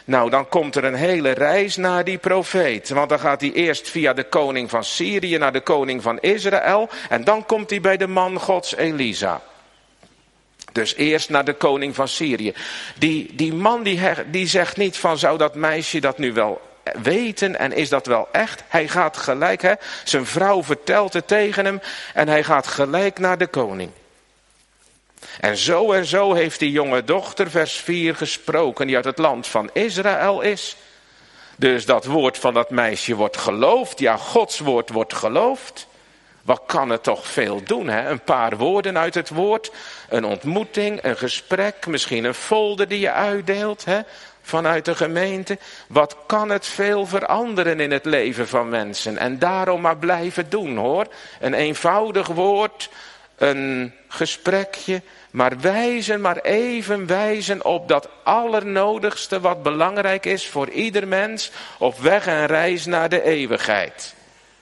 Nou, dan komt er een hele reis naar die profeet. Want dan gaat hij eerst via de koning van Syrië naar de koning van Israël. En dan komt hij bij de man Gods Elisa. Dus eerst naar de koning van Syrië. Die man die zegt niet van, zou dat meisje dat nu wel weten en is dat wel echt? Hij gaat gelijk, zijn vrouw vertelt het tegen hem en hij gaat gelijk naar de koning. En zo heeft die jonge dochter, vers 4, gesproken, die uit het land van Israël is. Dus dat woord van dat meisje wordt geloofd, ja, Gods woord wordt geloofd. Wat kan het toch veel doen, hè? Een paar woorden uit het woord, een ontmoeting, een gesprek, misschien een folder die je uitdeelt, hè? Vanuit de gemeente. Wat kan het veel veranderen in het leven van mensen? En daarom maar blijven doen, hoor. Een eenvoudig woord, een gesprekje, maar even wijzen op dat allernodigste wat belangrijk is voor ieder mens op weg en reis naar de eeuwigheid.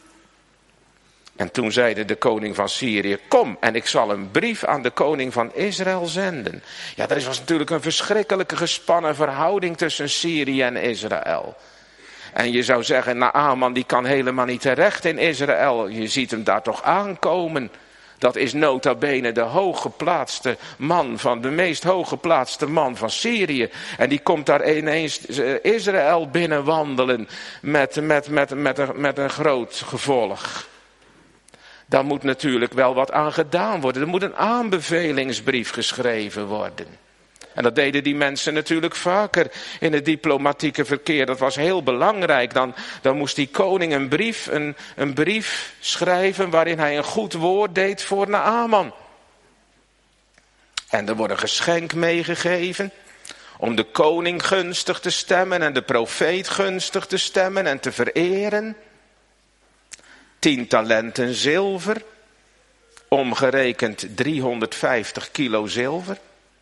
En toen zeide de koning van Syrië, kom en ik zal een brief aan de koning van Israël zenden. Ja, er was natuurlijk een verschrikkelijke gespannen verhouding tussen Syrië en Israël. En je zou zeggen, Naaman die kan helemaal niet terecht in Israël. Je ziet hem daar toch aankomen. Dat is nota bene de hooggeplaatste man van de meest hooggeplaatste man van Syrië. En die komt daar ineens Israël binnenwandelen met een groot gevolg. Daar moet natuurlijk wel wat aan gedaan worden. Er moet een aanbevelingsbrief geschreven worden. En dat deden die mensen natuurlijk vaker in het diplomatieke verkeer. Dat was heel belangrijk. Dan moest die koning een brief schrijven waarin hij een goed woord deed voor Naaman. En er wordt een geschenk meegegeven om de koning gunstig te stemmen en de profeet gunstig te stemmen en te vereren. 10 talenten zilver, omgerekend 350 kilo zilver.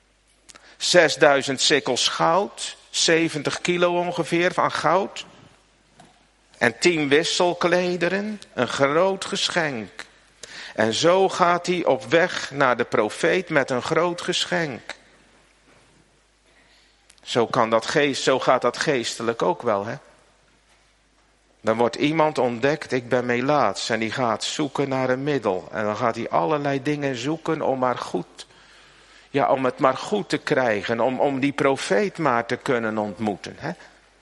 6000 sikkels goud, 70 kilo ongeveer van goud. En 10 wisselklederen, een groot geschenk. En zo gaat hij op weg naar de profeet met een groot geschenk. Zo gaat dat geestelijk ook wel, hè? Dan wordt iemand ontdekt, ik ben melaats, en die gaat zoeken naar een middel. En dan gaat hij allerlei dingen zoeken om het maar goed te krijgen, om die profeet maar te kunnen ontmoeten. Hè?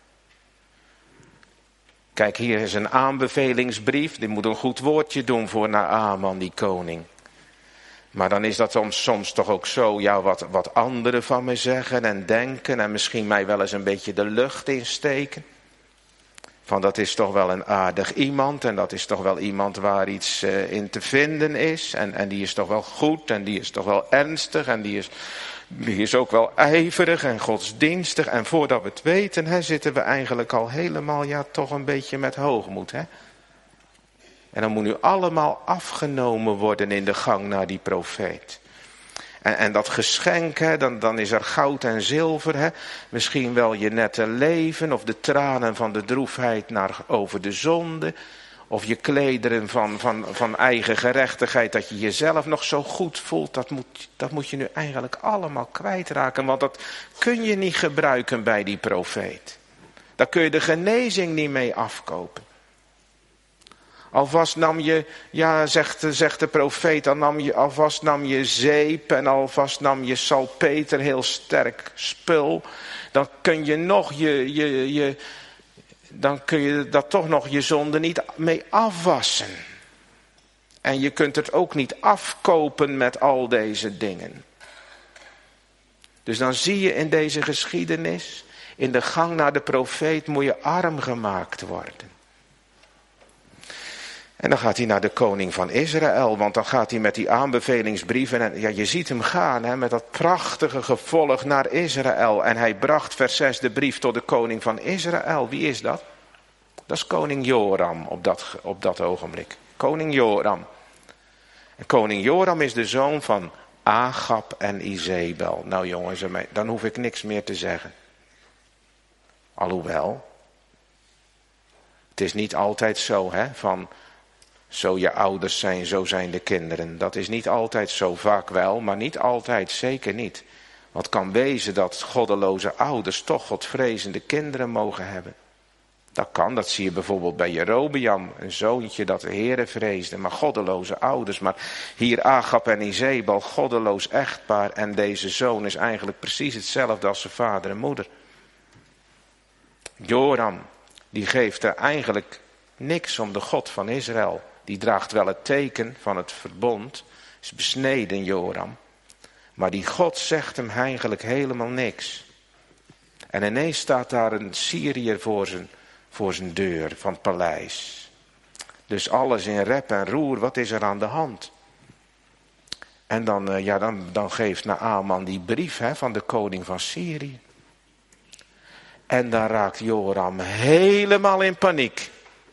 Kijk, hier is een aanbevelingsbrief, die moet een goed woordje doen voor Naaman, die koning. Maar dan is dat soms toch ook zo, ja, wat anderen van me zeggen en denken en misschien mij wel eens een beetje de lucht insteken. Van dat is toch wel een aardig iemand en dat is toch wel iemand waar iets in te vinden is. En die is toch wel goed en die is toch wel ernstig en die is ook wel ijverig en godsdienstig. En voordat we het weten, zitten we eigenlijk al helemaal, ja, toch een beetje met hoogmoed. Hè? En dan moet nu allemaal afgenomen worden in de gang naar die profeet. En dat geschenk, dan is er goud en zilver. Hè? Misschien wel je nette leven of de tranen van de droefheid over de zonde. Of je klederen van eigen gerechtigheid, dat je jezelf nog zo goed voelt. Dat moet je nu eigenlijk allemaal kwijtraken. Want dat kun je niet gebruiken bij die profeet. Daar kun je de genezing niet mee afkopen. Alvast nam je, ja, zegt de profeet, alvast nam je zeep en alvast nam je salpeter, heel sterk spul. Dan kun je dat toch nog je zonde niet mee afwassen. En je kunt het ook niet afkopen met al deze dingen. Dus dan zie je in deze geschiedenis, in de gang naar de profeet moet je arm gemaakt worden. En dan gaat hij naar de koning van Israël, want dan gaat hij met die aanbevelingsbrieven. En ja, je ziet hem gaan met dat prachtige gevolg naar Israël. En hij bracht, vers 6, de brief tot de koning van Israël. Wie is dat? Dat is koning Joram op dat ogenblik. Koning Joram. En koning Joram is de zoon van Agab en Izebel. Nou jongens, dan hoef ik niks meer te zeggen. Alhoewel, het is niet altijd zo, van zo je ouders zijn, zo zijn de kinderen. Dat is niet altijd zo, vaak wel, maar niet altijd, zeker niet. Want het kan wezen dat goddeloze ouders toch godvrezende kinderen mogen hebben. Dat kan, dat zie je bijvoorbeeld bij Jerobeam, een zoontje dat de Heere vreesde, maar goddeloze ouders. Maar hier Agab en Izebel, goddeloos echtpaar, en deze zoon is eigenlijk precies hetzelfde als zijn vader en moeder. Joram, die geeft er eigenlijk niks om de God van Israël. Die draagt wel het teken van het verbond, is besneden Joram. Maar die God zegt hem eigenlijk helemaal niks. En ineens staat daar een Syriër voor zijn deur van het paleis. Dus alles in rep en roer, wat is er aan de hand? En dan geeft Naaman die brief van de koning van Syrië. En dan raakt Joram helemaal in paniek.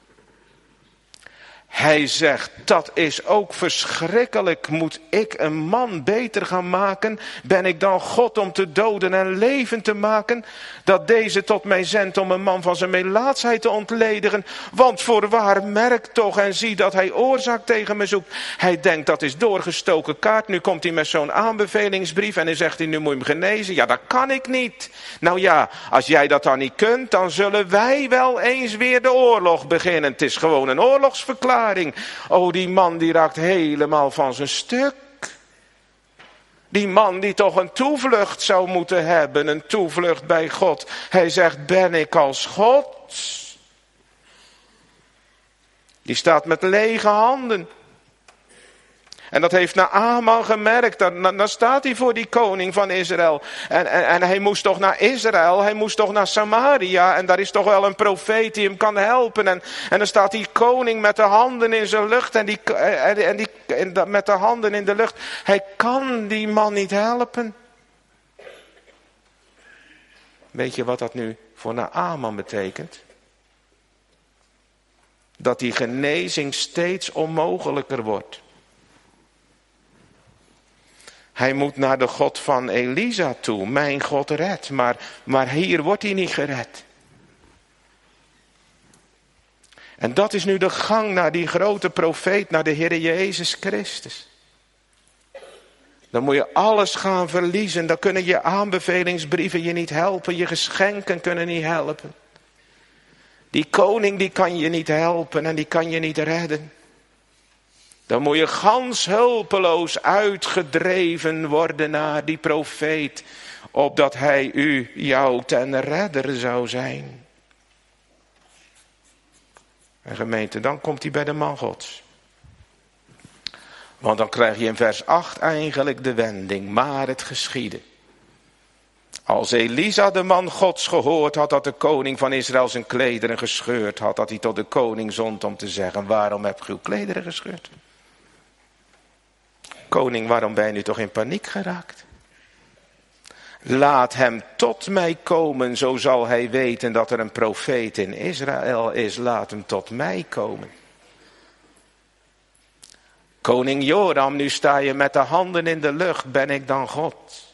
Hij zegt, dat is ook verschrikkelijk. Moet ik een man beter gaan maken? Ben ik dan God om te doden en levend te maken? Dat deze tot mij zendt om een man van zijn melaatsheid te ontledigen. Want voorwaar, merk toch en zie dat hij oorzaak tegen me zoekt. Hij denkt, dat is doorgestoken kaart. Nu komt hij met zo'n aanbevelingsbrief en dan zegt hij, nu moet je hem genezen. Ja, dat kan ik niet. Nou ja, als jij dat dan niet kunt, dan zullen wij wel eens weer de oorlog beginnen. Het is gewoon een oorlogsverklaring. Oh, die man die raakt helemaal van zijn stuk. Die man die toch een toevlucht zou moeten hebben, een toevlucht bij God. Hij zegt, ben ik als God? Die staat met lege handen. En dat heeft Naaman gemerkt. Dan staat hij voor die koning van Israël. En hij moest toch naar Israël. Hij moest toch naar Samaria. En daar is toch wel een profeet die hem kan helpen. En dan staat die koning met de handen in zijn lucht. Met de handen in de lucht. Hij kan die man niet helpen. Weet je wat dat nu voor Naaman betekent? Dat die genezing steeds onmogelijker wordt. Hij moet naar de God van Elisa toe. Mijn God redt. Maar hier wordt hij niet gered. En dat is nu de gang naar die grote profeet, naar de Heer Jezus Christus. Dan moet je alles gaan verliezen. Dan kunnen je aanbevelingsbrieven je niet helpen. Je geschenken kunnen niet helpen. Die koning die kan je niet helpen en die kan je niet redden. Dan moet je gans hulpeloos uitgedreven worden naar die profeet, opdat hij jou ten redder zou zijn. En gemeente, dan komt hij bij de man Gods. Want dan krijg je in vers 8 eigenlijk de wending, maar het geschiedde. Als Elisa de man Gods gehoord had dat de koning van Israël zijn klederen gescheurd had, dat hij tot de koning zond om te zeggen, waarom heb je uw klederen gescheurd? Koning, waarom ben je nu toch in paniek geraakt? Laat hem tot mij komen, zo zal hij weten dat er een profeet in Israël is. Laat hem tot mij komen. Koning Joram, nu sta je met de handen in de lucht, ben ik dan God?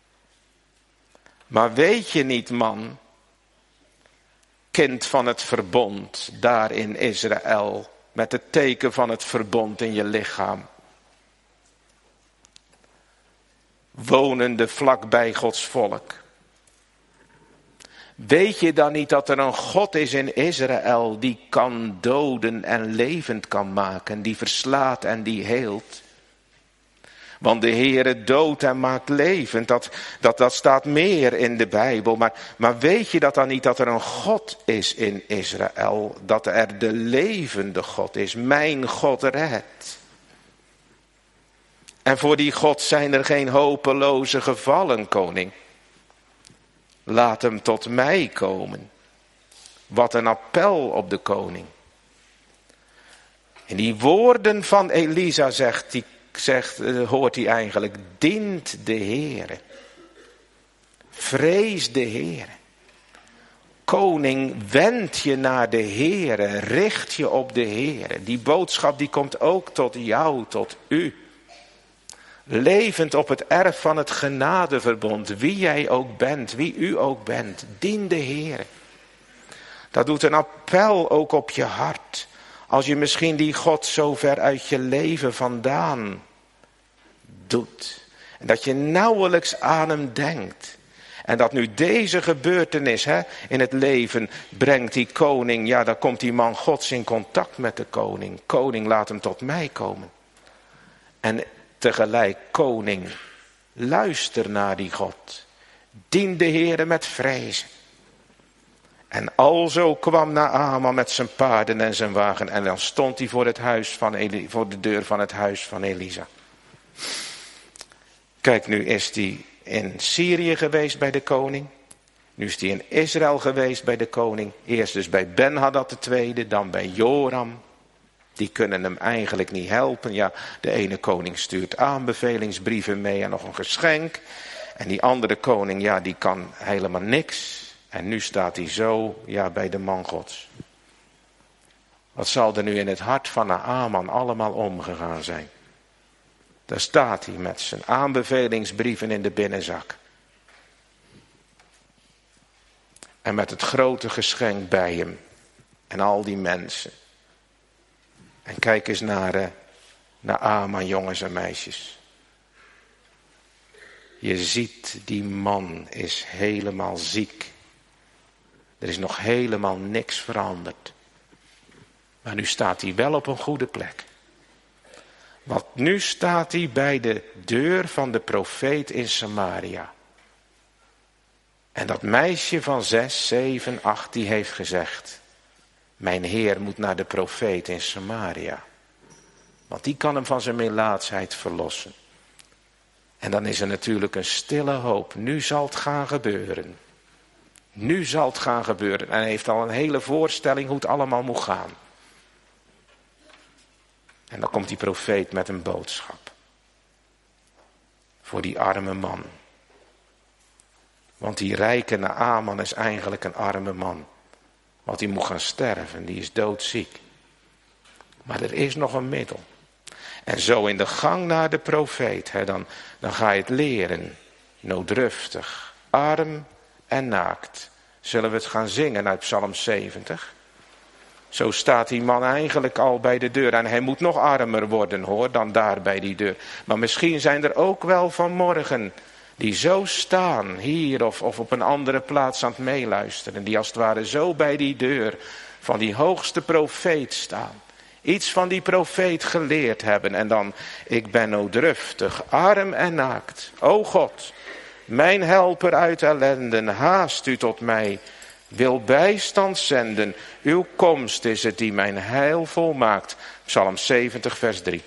Maar weet je niet, man, kind van het verbond, daar in Israël, met het teken van het verbond in je lichaam, wonende vlakbij Gods volk. Weet je dan niet dat er een God is in Israël die kan doden en levend kan maken, die verslaat en die heelt? Want de Heere doodt en maakt levend, dat staat meer in de Bijbel. Maar weet je dat dan niet dat er een God is in Israël, dat er de levende God is, mijn God redt? En voor die God zijn er geen hopeloze gevallen, koning. Laat hem tot mij komen. Wat een appel op de koning. En die woorden van Elisa hoort hij eigenlijk, dient de Heere. Vrees de Heere. Koning, wend je naar de Heere, richt je op de Heere. Die boodschap die komt ook tot jou, tot u. Levend op het erf van het genadeverbond, wie jij ook bent, wie u ook bent, dien de Heer. Dat doet een appel ook op je hart. Als je misschien die God zo ver uit je leven vandaan doet. En dat je nauwelijks aan hem denkt. En dat nu deze gebeurtenis in het leven brengt die koning. Ja, dan komt die man Gods in contact met de koning. Koning, laat hem tot mij komen. En tegelijk, koning, luister naar die God. Dien de Heere met vrezen. En alzo kwam Naaman met zijn paarden en zijn wagen. En dan stond hij voor de deur van het huis van Elisa. Kijk, nu is hij in Syrië geweest bij de koning. Nu is hij in Israël geweest bij de koning. Eerst dus bij Ben-Hadad II, dan bij Joram. Die kunnen hem eigenlijk niet helpen. Ja, de ene koning stuurt aanbevelingsbrieven mee en nog een geschenk. En die andere koning, ja, die kan helemaal niks. En nu staat hij zo, ja, bij de man Gods. Wat zal er nu in het hart van Naaman allemaal omgegaan zijn? Daar staat hij met zijn aanbevelingsbrieven in de binnenzak. En met het grote geschenk bij hem. En al die mensen. En kijk eens naar Naaman, jongens en meisjes. Je ziet, die man is helemaal ziek. Er is nog helemaal niks veranderd. Maar nu staat hij wel op een goede plek. Want nu staat hij bij de deur van de profeet in Samaria. En dat meisje van 6, 7, 8, die heeft gezegd: mijn Heer moet naar de profeet in Samaria. Want die kan hem van zijn melaatsheid verlossen. En dan is er natuurlijk een stille hoop. Nu zal het gaan gebeuren. Nu zal het gaan gebeuren. En hij heeft al een hele voorstelling hoe het allemaal moet gaan. En dan komt die profeet met een boodschap. Voor die arme man. Want die rijke Naaman is eigenlijk een arme man. Want die moet gaan sterven, die is doodziek. Maar er is nog een middel. En zo in de gang naar de profeet, dan ga je het leren. Nooddruftig, arm en naakt. Zullen we het gaan zingen uit Psalm 70? Zo staat die man eigenlijk al bij de deur. En hij moet nog armer worden hoor, dan daar bij die deur. Maar misschien zijn er ook wel vanmorgen die zo staan, hier of op een andere plaats aan het meeluisteren. Die als het ware zo bij die deur van die hoogste profeet staan. Iets van die profeet geleerd hebben. En dan, ik ben nooddruftig, arm en naakt. O God, mijn helper uit ellenden, haast u tot mij. Wil bijstand zenden, uw komst is het die mijn heil volmaakt. Psalm 70 vers 3.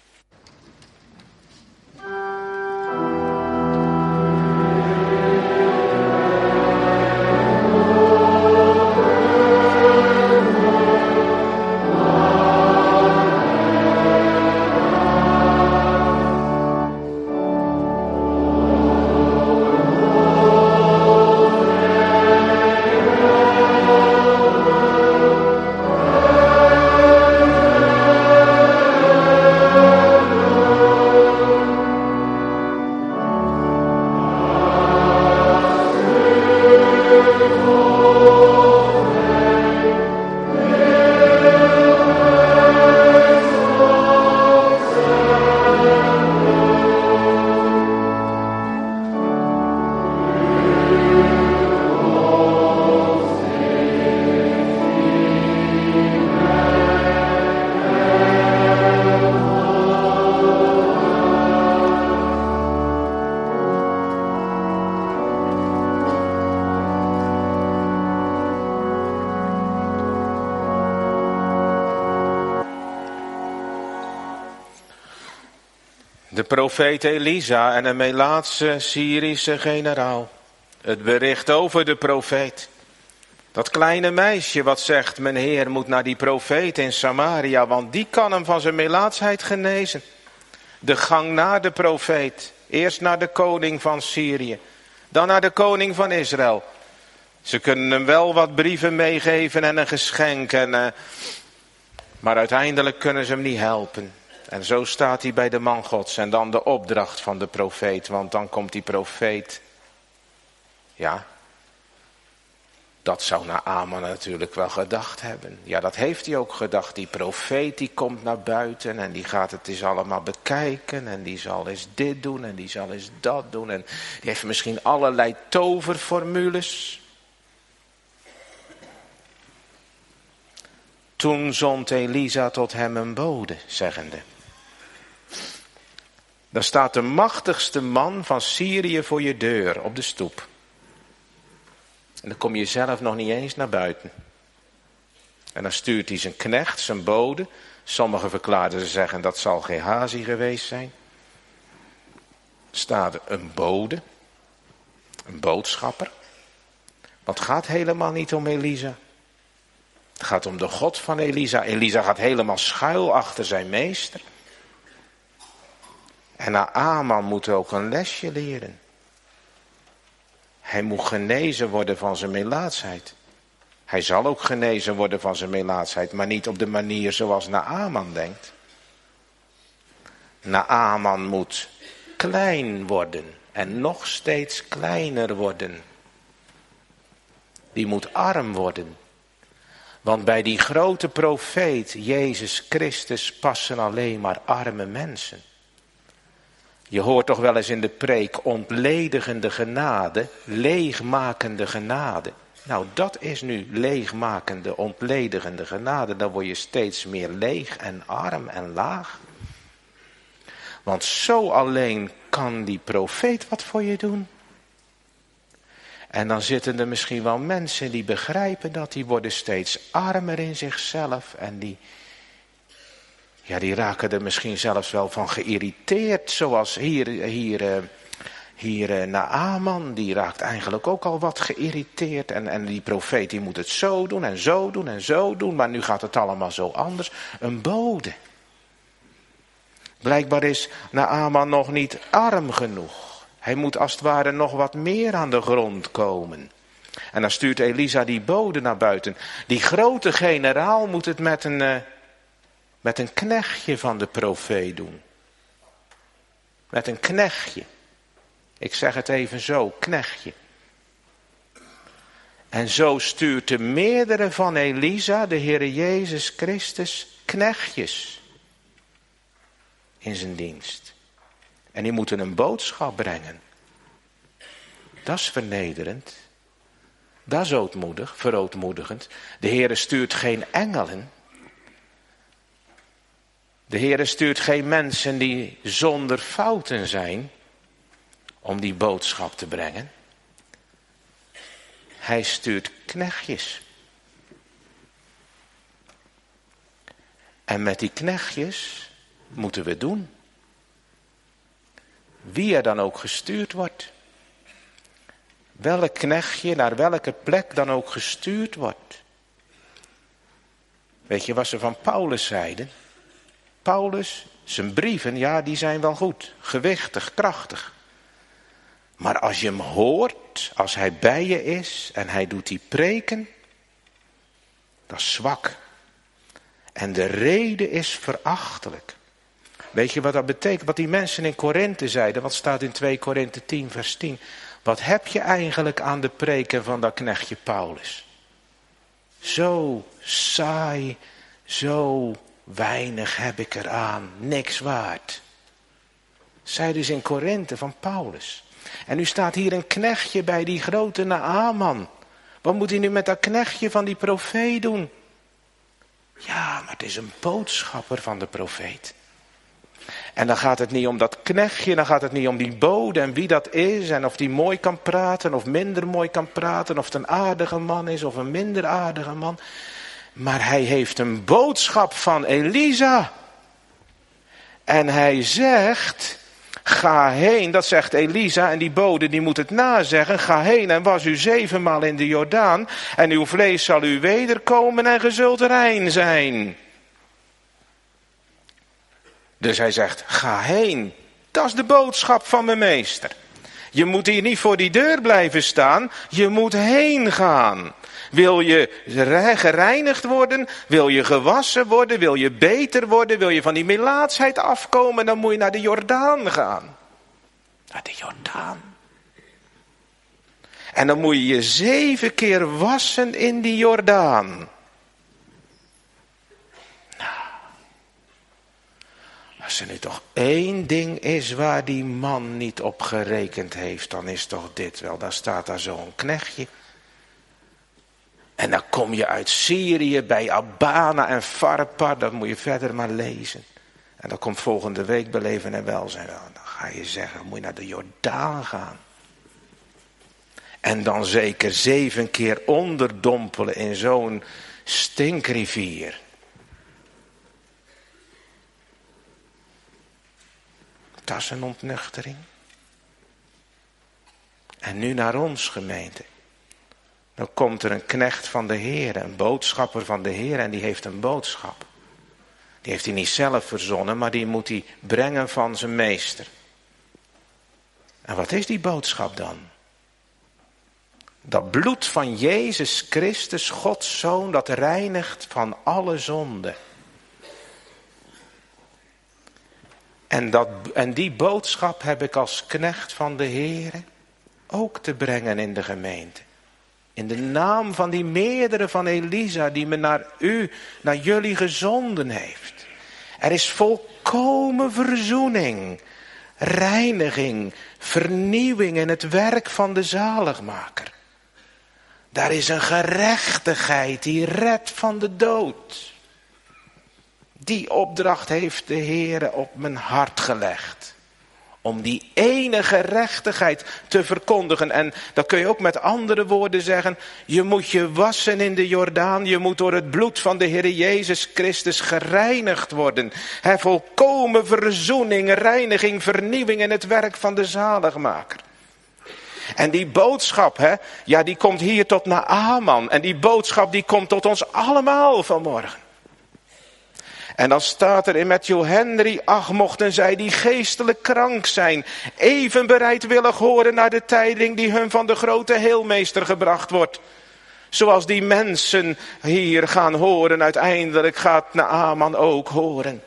De profeet Elisa en een Melaatse Syrische generaal. Het bericht over de profeet. Dat kleine meisje wat zegt, mijn Heer moet naar die profeet in Samaria, want die kan hem van zijn melaatsheid genezen. De gang naar de profeet. Eerst naar de koning van Syrië. Dan naar de koning van Israël. Ze kunnen hem wel wat brieven meegeven en een geschenk. Maar uiteindelijk kunnen ze hem niet helpen. En zo staat hij bij de man Gods. En dan de opdracht van de profeet. Want dan komt die profeet. Ja. Dat zou Naaman natuurlijk wel gedacht hebben. Ja, dat heeft hij ook gedacht. Die profeet die komt naar buiten en die gaat het eens allemaal bekijken. En die zal eens dit doen en die zal eens dat doen. En die heeft misschien allerlei toverformules. Toen zond Elisa tot hem een bode, zeggende. Daar staat de machtigste man van Syrië voor je deur op de stoep. En dan kom je zelf nog niet eens naar buiten. En dan stuurt hij zijn knecht, zijn bode. Sommigen verklaarden ze zeggen dat zal Gehazi geweest zijn. Staat een bode, een boodschapper. Want het gaat helemaal niet om Elisa. Het gaat om de God van Elisa. Elisa gaat helemaal schuil achter zijn meester. En Naaman moet ook een lesje leren. Hij moet genezen worden van zijn melaatsheid. Hij zal ook genezen worden van zijn melaatsheid, maar niet op de manier zoals Naaman denkt. Naaman moet klein worden en nog steeds kleiner worden. Die moet arm worden. Want bij die grote profeet, Jezus Christus, passen alleen maar arme mensen. Je hoort toch wel eens in de preek ontledigende genade, leegmakende genade. Nou, dat is nu leegmakende, ontledigende genade. Dan word je steeds meer leeg en arm en laag. Want zo alleen kan die profeet wat voor je doen. En dan zitten er misschien wel mensen die begrijpen dat, die worden steeds armer in zichzelf en die raken er misschien zelfs wel van geïrriteerd, zoals hier Naaman, die raakt eigenlijk ook al wat geïrriteerd. En die profeet die moet het zo doen en zo doen en zo doen, maar nu gaat het allemaal zo anders. Een bode. Blijkbaar is Naaman nog niet arm genoeg. Hij moet als het ware nog wat meer aan de grond komen. En dan stuurt Elisa die bode naar buiten. Die grote generaal moet het met een knechtje van de profeet doen. Met een knechtje. Ik zeg het even zo, knechtje. En zo stuurt de meerdere van Elisa, de Heere Jezus Christus, knechtjes in zijn dienst. En die moeten een boodschap brengen. Dat is vernederend. Dat is verootmoedigend. De Heere stuurt geen engelen. De Heere stuurt geen mensen die zonder fouten zijn om die boodschap te brengen. Hij stuurt knechtjes. En met die knechtjes moeten we doen. Wie er dan ook gestuurd wordt. Welk knechtje naar welke plek dan ook gestuurd wordt. Weet je wat ze van Paulus zeiden? Paulus, zijn brieven, ja, die zijn wel goed. Gewichtig, krachtig. Maar als je hem hoort, als hij bij je is en hij doet die preken, dat is zwak. En de rede is verachtelijk. Weet je wat dat betekent? Wat die mensen in Korinthe zeiden, wat staat in 2 Korinthe 10 vers 10. Wat heb je eigenlijk aan de preken van dat knechtje Paulus? Zo saai, zo weinig heb ik eraan, niks waard. Zeiden ze in Korinthe van Paulus. En nu staat hier een knechtje bij die grote Naaman. Wat moet hij nu met dat knechtje van die profeet doen? Ja, maar het is een boodschapper van de profeet. En dan gaat het niet om dat knechtje, dan gaat het niet om die bode en wie dat is. En of die mooi kan praten of minder mooi kan praten. Of het een aardige man is of een minder aardige man. Maar hij heeft een boodschap van Elisa. En hij zegt, ga heen, dat zegt Elisa en die bode die moet het nazeggen. Ga heen en was u 7 maal in de Jordaan en uw vlees zal u wederkomen en ge zult rein zijn. Dus hij zegt, ga heen. Dat is de boodschap van mijn meester. Je moet hier niet voor die deur blijven staan, je moet heen gaan. Wil je gereinigd worden? Wil je gewassen worden? Wil je beter worden? Wil je van die melaatsheid afkomen? Dan moet je naar de Jordaan gaan. Naar de Jordaan. En dan moet je je 7 keer wassen in die Jordaan. Nou, als er nu toch 1 ding is waar die man niet op gerekend heeft, dan is toch dit wel. Dan staat daar zo'n knechtje. En dan kom je uit Syrië bij Abana en Pharpar, dat moet je verder maar lezen. En dan komt volgende week bij Leven en Welzijn. Dan ga je zeggen, moet je naar de Jordaan gaan. En dan zeker 7 keer onderdompelen in zo'n stinkrivier. Dat is een ontnuchtering. En nu naar ons, gemeente. Dan komt er een knecht van de Heer, een boodschapper van de Heer, en die heeft een boodschap. Die heeft hij niet zelf verzonnen, maar die moet hij brengen van zijn meester. En wat is die boodschap dan? Dat bloed van Jezus Christus, Gods Zoon, dat reinigt van alle zonde. En die boodschap heb ik als knecht van de Heer ook te brengen in de gemeente. In de naam van die meerdere van Elisa die me naar jullie gezonden heeft. Er is volkomen verzoening, reiniging, vernieuwing in het werk van de zaligmaker. Daar is een gerechtigheid die redt van de dood. Die opdracht heeft de Heere op mijn hart gelegd. Om die ene gerechtigheid te verkondigen. En dat kun je ook met andere woorden zeggen. Je moet je wassen in de Jordaan. Je moet door het bloed van de Heer Jezus Christus gereinigd worden. Volkomen verzoening, reiniging, vernieuwing in het werk van de zaligmaker. En die boodschap, die komt hier tot Naaman. En die boodschap die komt tot ons allemaal vanmorgen. En dan staat er in Matthew Henry, ach mochten zij die geestelijk krank zijn, even bereidwillig horen naar de tijding die hun van de grote heelmeester gebracht wordt. Zoals die mensen hier gaan horen, uiteindelijk gaat Naaman ook horen.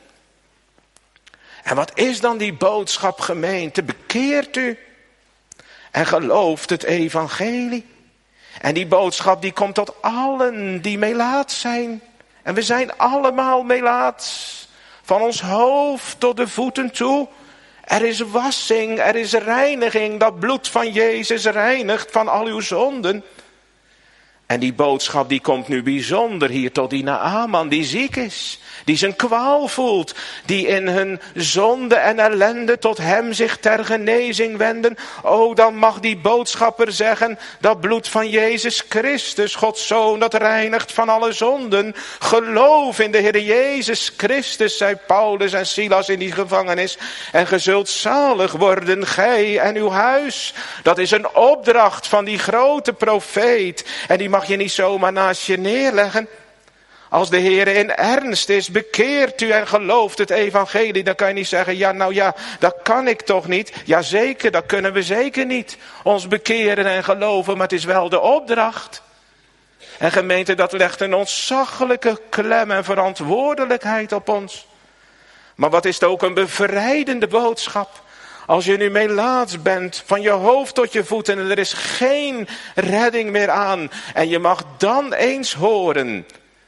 En wat is dan die boodschap, gemeente? Bekeert u en gelooft het evangelie. En die boodschap die komt tot allen die melaat zijn. En we zijn allemaal melaats, van ons hoofd tot de voeten toe. Er is wassing, er is reiniging, dat bloed van Jezus reinigt van al uw zonden. En die boodschap die komt nu bijzonder hier tot die Naaman die ziek is. Die zijn kwaal voelt. Die in hun zonde en ellende tot hem zich ter genezing wenden. O, dan mag die boodschapper zeggen. Dat bloed van Jezus Christus, Gods Zoon, dat reinigt van alle zonden. Geloof in de Heer Jezus Christus, zei Paulus en Silas in die gevangenis. En ge zult zalig worden, gij en uw huis. Dat is een opdracht van die grote profeet. En die mag je niet zomaar naast je neerleggen. Als de Heer in ernst is, bekeert u en gelooft het evangelie. Dan kan je niet zeggen, dat kan ik toch niet. Jazeker, dat kunnen we zeker niet. Ons bekeren en geloven, maar het is wel de opdracht. En gemeente, dat legt een ontzaglijke klem en verantwoordelijkheid op ons. Maar wat is het ook een bevrijdende boodschap. Als je nu melaats bent, van je hoofd tot je voeten en er is geen redding meer aan. En je mag dan eens horen.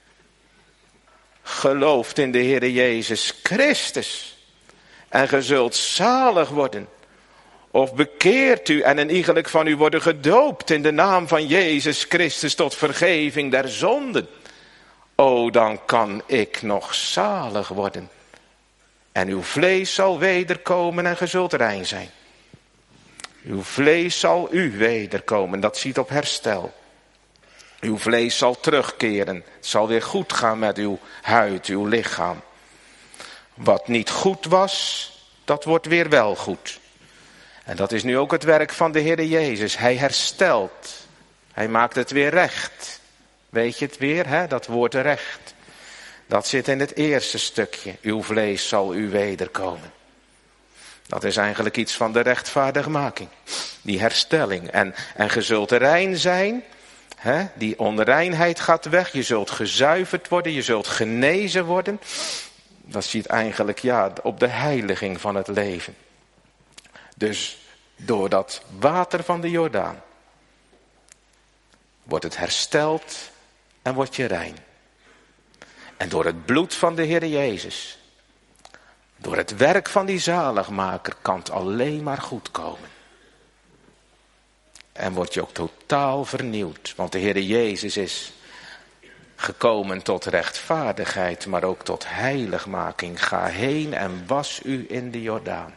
Gelooft in de Heer Jezus Christus. En ge zult zalig worden. Of bekeert u en een iegelijk van u worden gedoopt in de naam van Jezus Christus tot vergeving der zonden. O, dan kan ik nog zalig worden. En uw vlees zal wederkomen en ge zult rein zijn. Uw vlees zal u wederkomen, dat ziet op herstel. Uw vlees zal terugkeren, het zal weer goed gaan met uw huid, uw lichaam. Wat niet goed was, dat wordt weer wel goed. En dat is nu ook het werk van de Heer Jezus. Hij herstelt, hij maakt het weer recht. Weet je het weer, dat woord recht. Dat zit in het eerste stukje. Uw vlees zal u wederkomen. Dat is eigenlijk iets van de rechtvaardigmaking. Die herstelling. En ge zult rein zijn. Die onreinheid gaat weg. Je zult gezuiverd worden. Je zult genezen worden. Dat ziet eigenlijk op de heiliging van het leven. Dus door dat water van de Jordaan. wordt het hersteld en word je rein. En door het bloed van de Heer Jezus, door het werk van die zaligmaker, kan het alleen maar goed komen. En word je ook totaal vernieuwd, want de Heer Jezus is gekomen tot rechtvaardigheid, maar ook tot heiligmaking. Ga heen en was u in de Jordaan.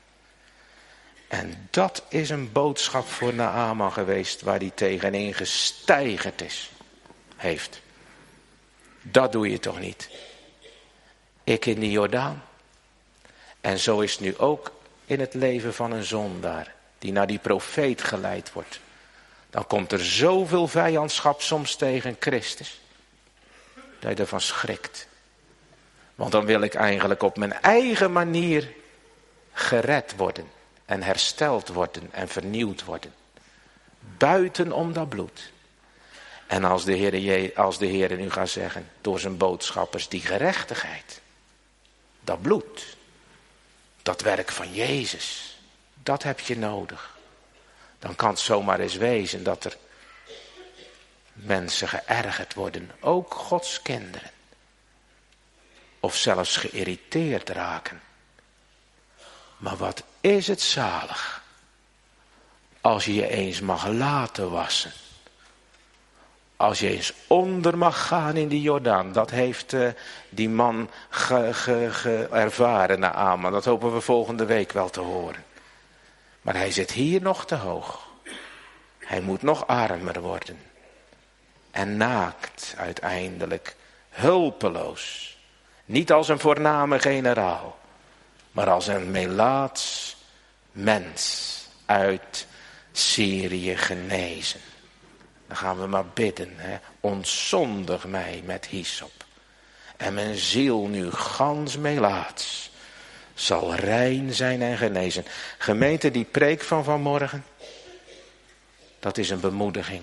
En dat is een boodschap voor Naaman geweest waar hij tegenin gesteigerd heeft. Dat doe je toch niet? Ik in de Jordaan. En zo is het nu ook in het leven van een zondaar die naar die profeet geleid wordt. Dan komt er zoveel vijandschap soms tegen Christus, dat je ervan schrikt. Want dan wil ik eigenlijk op mijn eigen manier gered worden en hersteld worden en vernieuwd worden. Buitenom dat bloed. En als de Heer nu gaat zeggen door zijn boodschappers, die gerechtigheid, dat bloed, dat werk van Jezus, dat heb je nodig. Dan kan het zomaar eens wezen dat er mensen geërgerd worden, ook Gods kinderen. Of zelfs geïrriteerd raken. Maar wat is het zalig als je je eens mag laten wassen. Als je eens onder mag gaan in die Jordaan. Dat heeft die man ervaren, Naaman. Dat hopen we volgende week wel te horen. Maar hij zit hier nog te hoog. Hij moet nog armer worden. En naakt uiteindelijk. Hulpeloos. Niet als een voorname generaal. Maar als een Melaats mens uit Syrië genezen. Dan gaan we maar bidden. Ontzondig mij met hyssop. En mijn ziel nu gans Melaats zal rein zijn en genezen. Gemeente, die preek van vanmorgen. Dat is een bemoediging.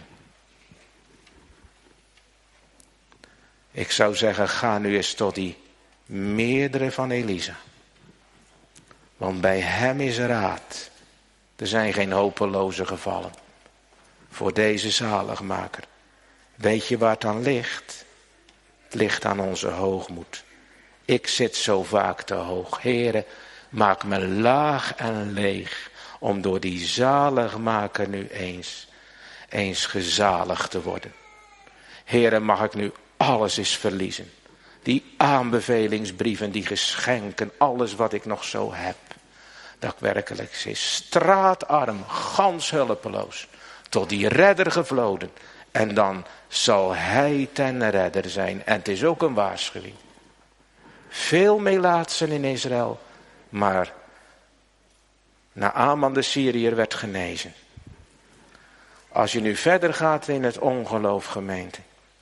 Ik zou zeggen, ga nu eens tot die meerdere van Elisa. Want bij hem is raad. Er zijn geen hopeloze gevallen. Voor deze zaligmaker. Weet je waar het aan ligt? Het ligt aan onze hoogmoed. Ik zit zo vaak te hoog. Heere, maak me laag en leeg. Om door die zaligmaker nu eens gezaligd te worden. Heere, mag ik nu alles eens verliezen. Die aanbevelingsbrieven, die geschenken, alles wat ik nog zo heb. Dat werkelijk is straatarm, gans hulpeloos. Tot die redder gevloden. En dan zal hij ten redder zijn. En het is ook een waarschuwing. Veel Melaatsen in Israël. Maar Naaman de Syriër werd genezen. Als je nu verder gaat in het ongeloof, gemeente.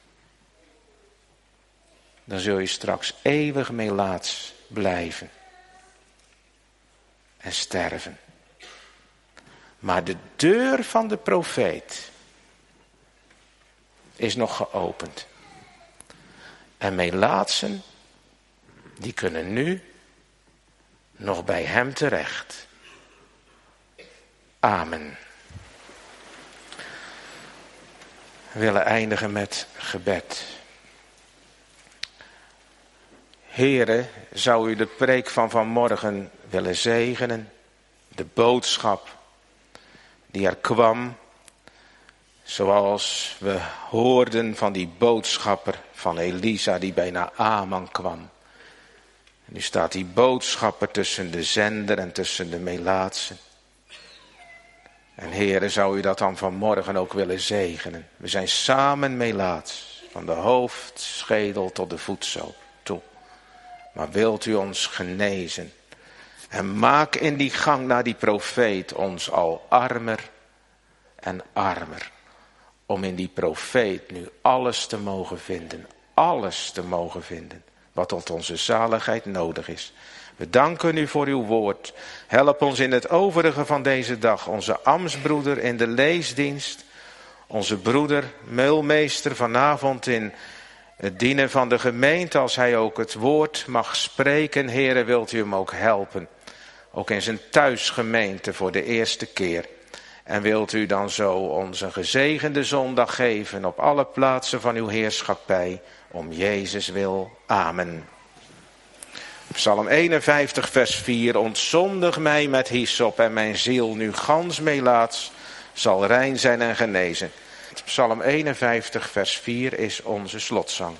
Dan zul je straks eeuwig Melaats blijven. En sterven. Maar de deur van de profeet is nog geopend. En Melaatsen, die kunnen nu nog bij hem terecht. Amen. We willen eindigen met gebed. Heere, zou u de preek van vanmorgen willen zegenen? De boodschap die er kwam, zoals we hoorden van die boodschapper van Elisa die bij Naaman kwam. En nu staat die boodschapper tussen de zender en tussen de Melaatsen. En Heere, zou u dat dan vanmorgen ook willen zegenen? We zijn samen Melaats, van de hoofdschedel tot de voetzool toe. Maar wilt u ons genezen? En maak in die gang naar die profeet ons al armer en armer. Om in die profeet nu alles te mogen vinden. Alles te mogen vinden. Wat tot onze zaligheid nodig is. We danken u voor uw woord. Help ons in het overige van deze dag. Onze ambtsbroeder in de leesdienst. Onze broeder, meulmeester vanavond in het dienen van de gemeente. Als hij ook het woord mag spreken. Heere, wilt u hem ook helpen. Ook in zijn thuisgemeente voor de eerste keer. En wilt u dan zo ons een gezegende zondag geven op alle plaatsen van uw heerschappij, om Jezus wil. Amen. Psalm 51 vers 4. Ontzondig mij met hyssop en mijn ziel nu gans meelaats zal rein zijn en genezen. Psalm 51 vers 4 is onze slotzang.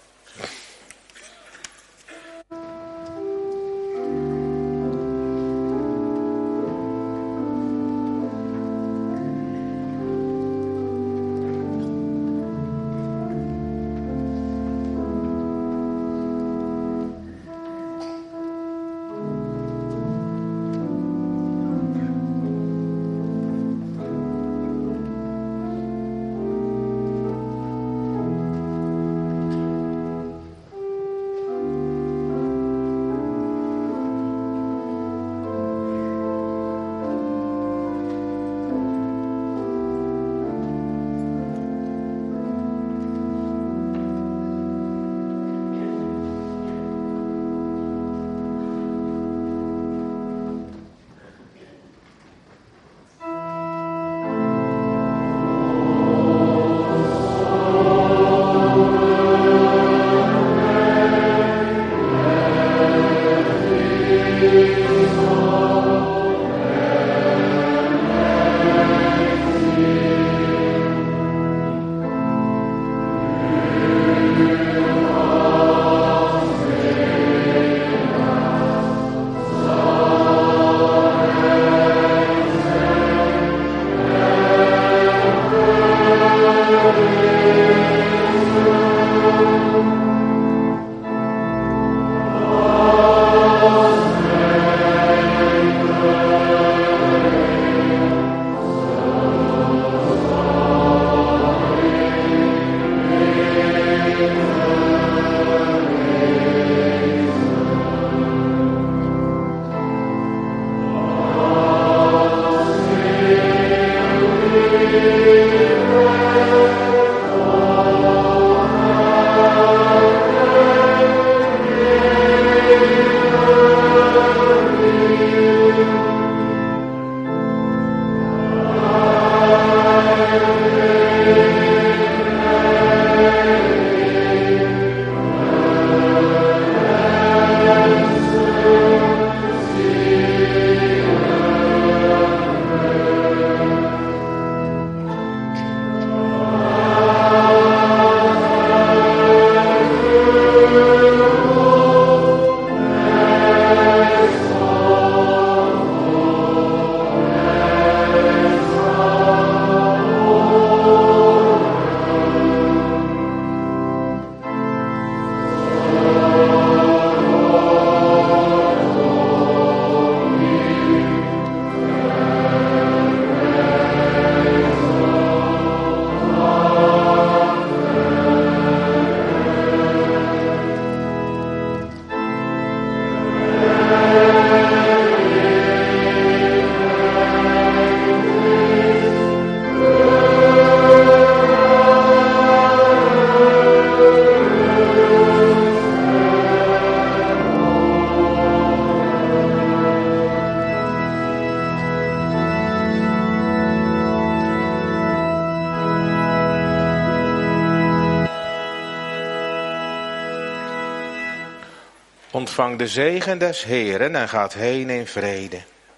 Ontvang de zegen des Heeren en gaat heen in vrede.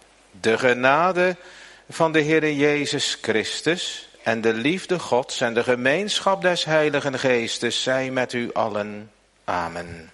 De genade van de Heere Jezus Christus en de liefde Gods en de gemeenschap des Heiligen Geestes zij met u allen. Amen.